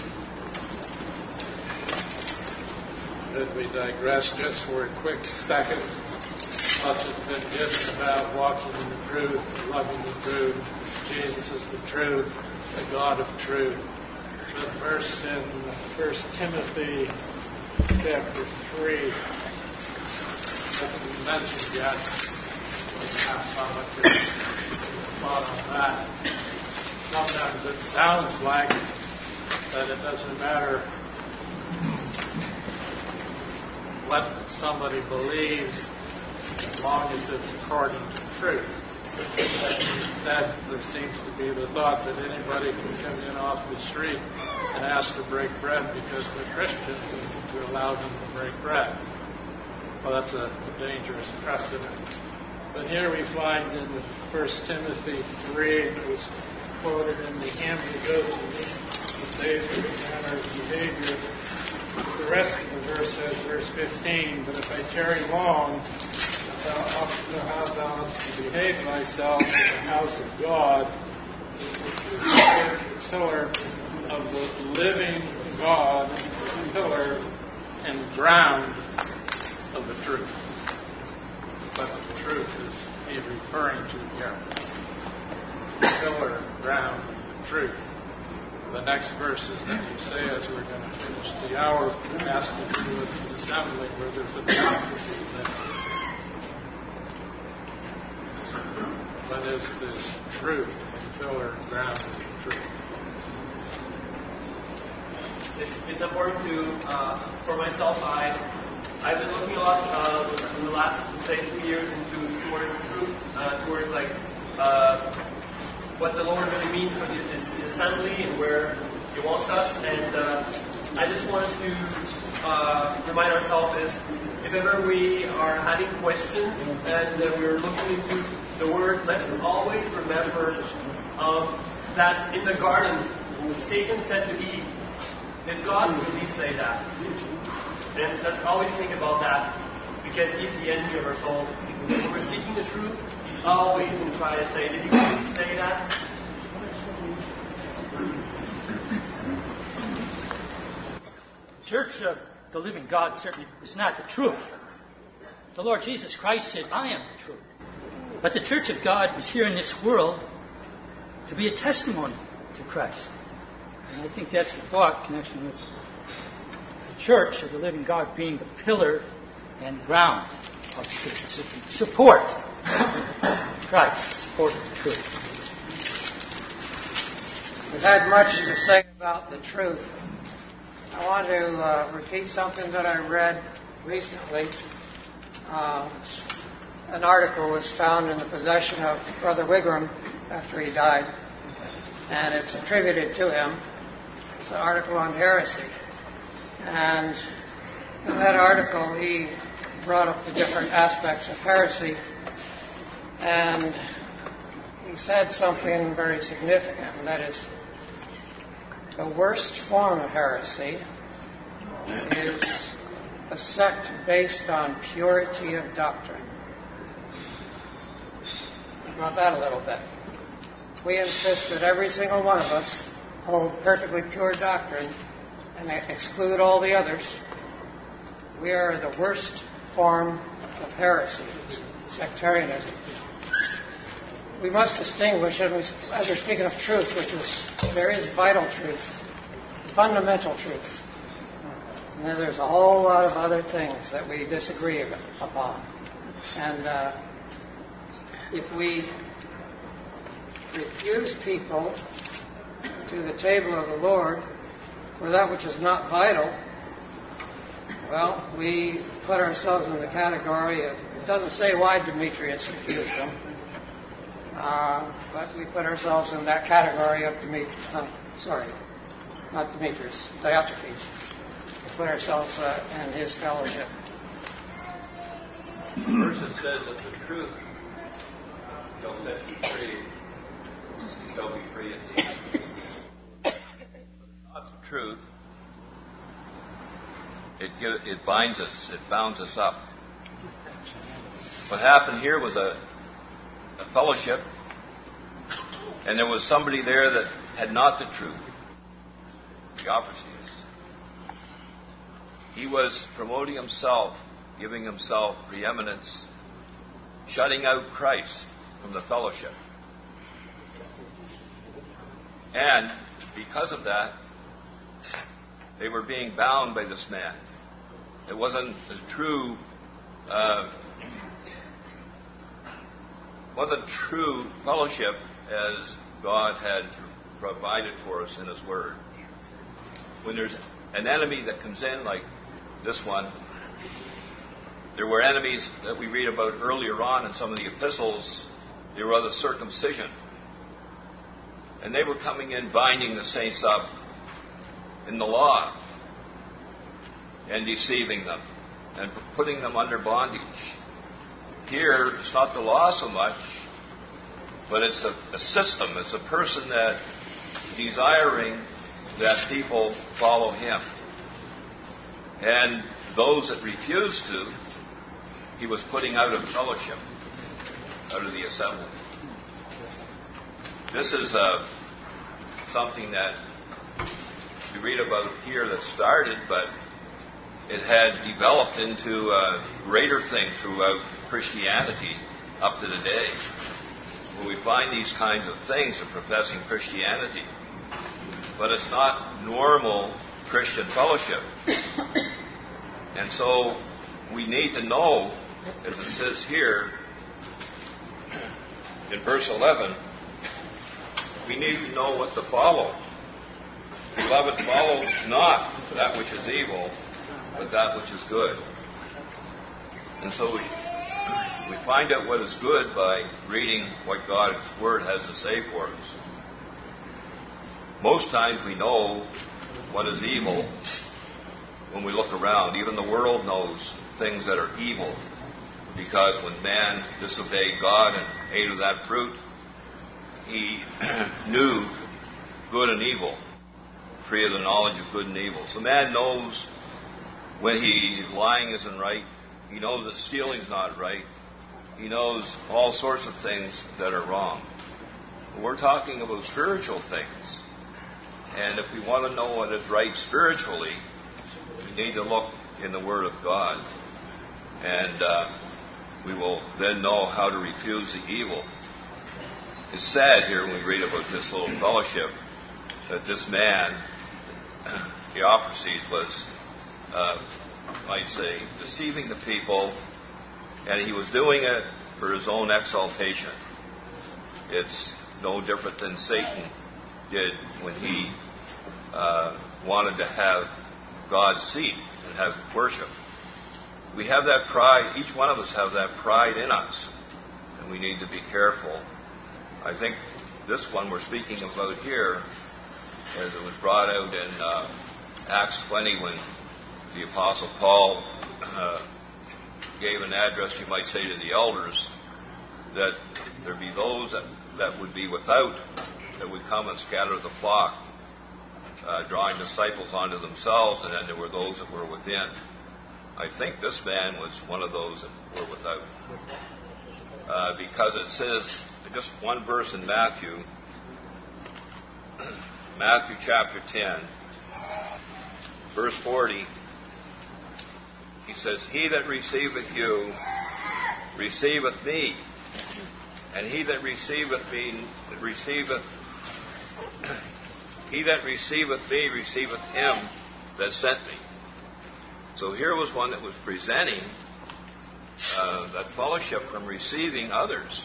Should we digress just for a quick second? Much has been given about walking in the truth, loving the truth. Jesus is the truth, the God of truth. The verse in 1 Timothy chapter 3 hasn't been mentioned yet. Perhaps how much is thought on that. Sometimes it sounds like that it doesn't matter what somebody believes as long as it's according to truth. Instead, there seems to be the thought that anybody can come in off the street and ask to break bread because they're Christians and to allow them to break bread. Well, that's a dangerous precedent. But here we find in 1 Timothy 3 that was quoted in the hymn that goes to the Savior and manner of behavior. The rest of the verse says, verse 15, but if I tarry long, thou oughtest to how thou oughtest to behave thyself in the house of God, which is the pillar of the living God, the pillar and ground of the truth. But the truth is he referring to here. Pillar, ground, truth. The next verses that you say as we're going to finish the hour has to do with the assembly where there's a democracy there. What is this truth and pillar and ground of the truth? It's important to, for myself, I've been looking a lot in the last, say, 2 years towards the truth, towards like what the Lord really means for this assembly and where He wants us. And I just wanted to remind ourselves is if ever we are having questions and we're looking into the words, let's always remember that in the garden, Satan said to Eve, did God really say that? And let's always think about that because He's the enemy of our soul. When we're seeking the truth, He's always going to try to say, did He really say that? The Church of the living God certainly is not the truth. The Lord Jesus Christ said, I am the truth. But the Church of God is here in this world to be a testimony to Christ. And I think that's the thought connection with the Church of the living God being the pillar and ground of the truth. Support Christ, support the truth. We've had much to say about the truth. I want to repeat something that I read recently. An article was found in the possession of Brother Wigram after he died, and it's attributed to him. It's an article on heresy. And in that article, he brought up the different aspects of heresy, and he said something very significant, and that is the worst form of heresy is a sect based on purity of doctrine. Think about that a little bit. We insist that every single one of us hold perfectly pure doctrine and exclude all the others. We are the worst form of heresy, sectarianism. We must distinguish, as we're speaking of truth, which is, there is vital truth, fundamental truth. And then there's a whole lot of other things that we disagree upon. And if we refuse people to the table of the Lord for that which is not vital, well, we put ourselves in the category of, it doesn't say why Demetrius refused them, but we put ourselves in that category of Diotrephes. We put ourselves in his fellowship. The verse that says that the truth shall set you free, you shall be free indeed. Not the truth. It binds us. It bounds us up. What happened here was a fellowship, and there was somebody there that had not the truth. Theophrases. He was promoting himself, giving himself preeminence, shutting out Christ from the fellowship. And because of that, they were being bound by this man. It wasn't a true fellowship as God had provided for us in His Word. When there's an enemy that comes in like this one, there were enemies that we read about earlier on in some of the epistles. They were of the circumcision. And they were coming in binding the saints up in the law and deceiving them and putting them under bondage. Here, it's not the law so much, but it's a system. It's a person that desiring that people follow him. And those that refused to, he was putting out of fellowship, out of the assembly. This is something that we read about here that started, but it had developed into a greater thing throughout Christianity up to the day. When we find these kinds of things of professing Christianity, but it's not normal Christian fellowship. And so we need to know, as it says here in verse 11, we need to know what to follow. Beloved, follow not that which is evil, but that which is good. And so we find out what is good by reading what God's Word has to say for us. Most times we know what is evil when we look around. Even the world knows things that are evil, because when man disobeyed God and ate of that fruit, he knew good and evil, free of the knowledge of good and evil. So man knows when lying isn't right. He knows that stealing is not right. He knows all sorts of things that are wrong. But we're talking about spiritual things. And if we want to know what is right spiritually, we need to look in the Word of God. And we will then know how to refuse the evil. It's sad here when we read about this little fellowship that this man, Theophrases, was, might say, deceiving the people, and he was doing it for his own exaltation. It's no different than Satan did when he wanted to have God's seat and have worship. We have that pride. Each one of us have that pride in us, and we need to be careful. I think this one we're speaking about here, as it was brought out in Acts 20 when the Apostle Paul gave an address, you might say, to the elders, that there be those that would be without, that would come and scatter the flock, drawing disciples onto themselves, and then there were those that were within. I think this man was one of those that were without. Because it says, just one verse in Matthew chapter 10, verse 40, he says, He that receiveth you receiveth me, and he that receiveth me receiveth him that sent me. So here was one that was presenting that fellowship from receiving others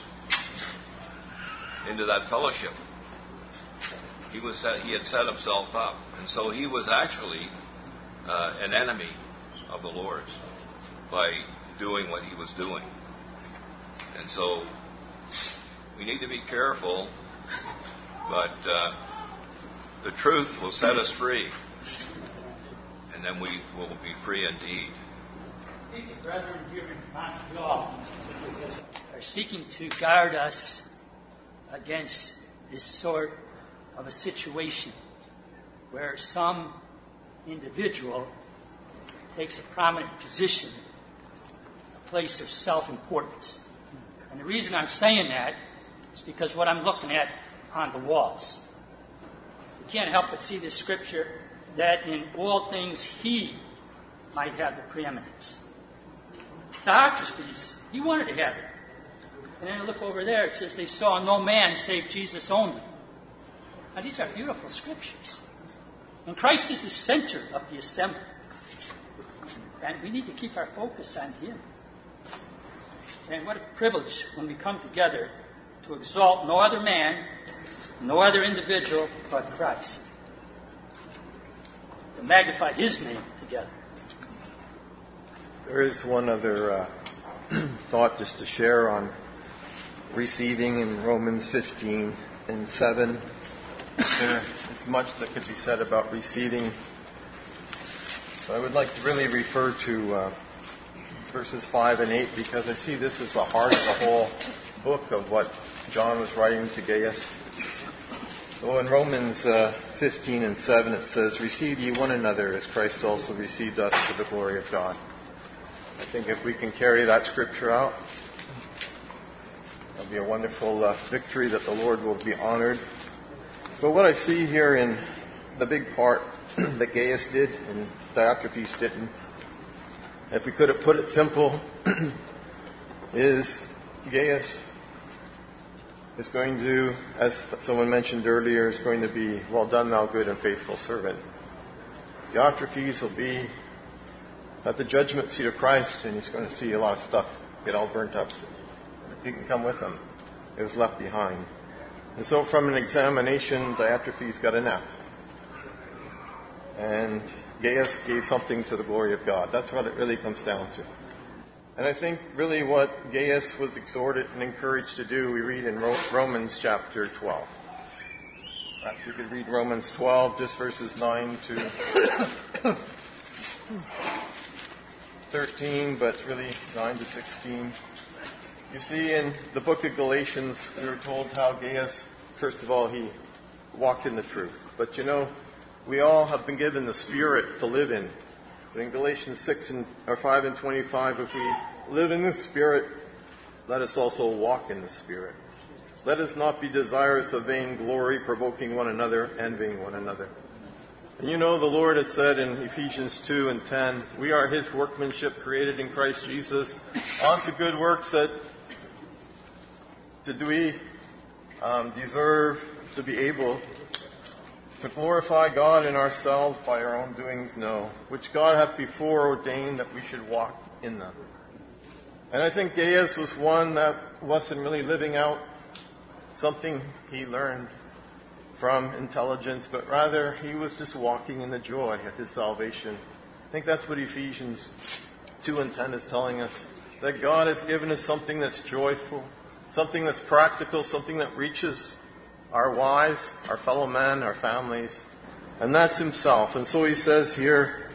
into that fellowship. He had set himself up, and so he was actually an enemy of the Lord's by doing what he was doing. And so we need to be careful, but the truth will set us free, and then we will be free indeed. The brethren here in Montreal are seeking to guard us against this sort of a situation where some individual takes a prominent position, a place of self-importance. And the reason I'm saying that is because what I'm looking at on the walls. can't help but see this scripture that in all things he might have the preeminence. Diotrephes, he wanted to have it. And then I look over there, it says they saw no man save Jesus only. Now these are beautiful scriptures. And Christ is the center of the assembly. And we need to keep our focus on him. And what a privilege when we come together to exalt no other man, no other individual but Christ. To magnify his name together. There is one other thought just to share on receiving in Romans 15 and 7. There is much that could be said about receiving. But I would like to really refer to verses 5 and 8 because I see this is the heart of the whole book of what John was writing to Gaius. So in Romans 15 and 7 it says, "Receive ye one another as Christ also received us for the glory of God." I think if we can carry that scripture out, it'll be a wonderful victory that the Lord will be honored. But what I see here in the big part that Gaius did and Diotrephes didn't, if we could have put it simple, is Gaius is going to, as someone mentioned earlier, is going to be, "Well done, thou good and faithful servant." Diotrephes will be at the judgment seat of Christ, and he's going to see a lot of stuff get all burnt up. He can come with him. It was left behind. And so from an examination, Diotrephes got an F. And Gaius gave something to the glory of God. That's what it really comes down to. And I think really what Gaius was exhorted and encouraged to do, we read in Romans chapter 12. Perhaps you could read Romans 12, just verses 9 to 13, but really 9 to 16. You see, in the book of Galatians, we were told how Gaius, first of all, he walked in the truth. But you know, we all have been given the Spirit to live in. But in Galatians 5 and 25, if we live in the Spirit, let us also walk in the Spirit. Let us not be desirous of vain glory, provoking one another, envying one another. And you know, the Lord has said in Ephesians 2 and 10, we are his workmanship created in Christ Jesus unto good works that did we deserve to be able to glorify God in ourselves by our own doings? No. Which God hath before ordained that we should walk in them. And I think Gaius was one that wasn't really living out something he learned from intelligence, but rather he was just walking in the joy of his salvation. I think that's what Ephesians 2 and 10 is telling us, that God has given us something that's joyful, something that's practical, something that reaches our wives, our fellow men, our families, and that's himself. And so he says here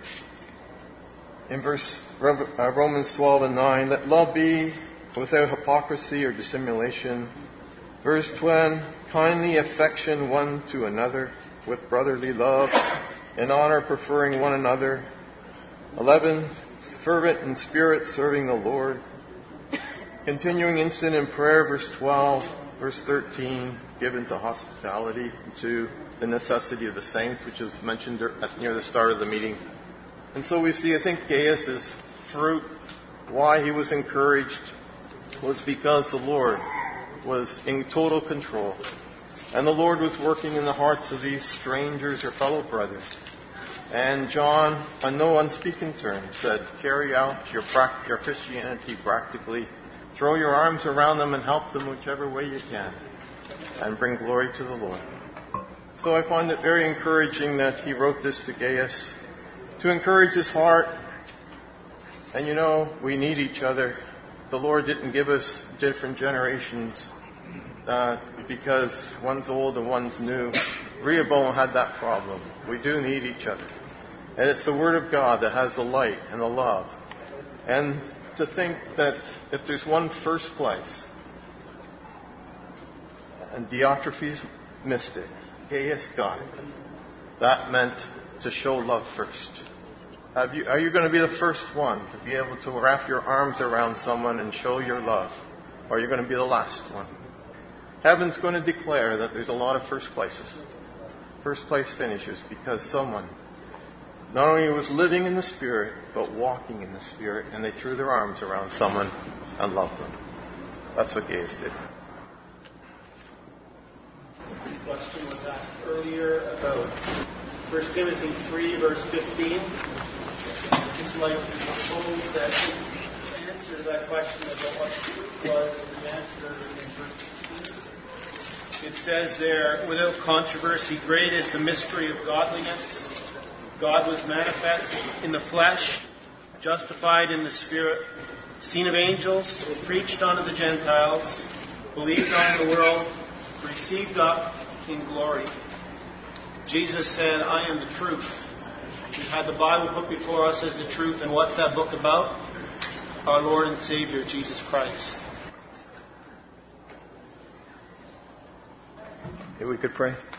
in Romans 12 and 9, let love be without hypocrisy or dissimulation. Verse 10, kindly affection one to another with brotherly love, in honor preferring one another. 11, fervent in spirit, serving the Lord. Continuing instant in prayer, verse 12. Verse 13, given to hospitality, to the necessity of the saints, which was mentioned near the start of the meeting. And so we see, I think Gaius' fruit, why he was encouraged, was because the Lord was in total control. And the Lord was working in the hearts of these strangers or fellow brothers. And John, on no unspeaking terms, said, carry out your Christianity practically. Throw your arms around them and help them whichever way you can. And bring glory to the Lord. So I find it very encouraging that he wrote this to Gaius, to encourage his heart. And you know, we need each other. The Lord didn't give us different generations because one's old and one's new. Rehoboam had that problem. We do need each other. And it's the Word of God that has the light and the love. And to think that if there's one first place, and Diotrephes missed it, Gaius got it. That meant to show love first. Are you going to be the first one to be able to wrap your arms around someone and show your love? Or are you going to be the last one? Heaven's going to declare that there's a lot of first places. first place finishers because someone not only was living in the Spirit, but walking in the Spirit, and they threw their arms around someone and loved them. That's what Gaius did. The question was asked earlier about 1 Timothy 3, verse 15. I'd just like to propose that it answers that question about what the truth was, and the answer in verse 15. It says there, without controversy, great is the mystery of godliness. God was manifest in the flesh, justified in the Spirit, seen of angels, preached unto the Gentiles, believed on the world, received up in glory. Jesus said, I am the truth. We've had the Bible put before us as the truth, and what's that book about? Our Lord and Savior, Jesus Christ. If we could pray.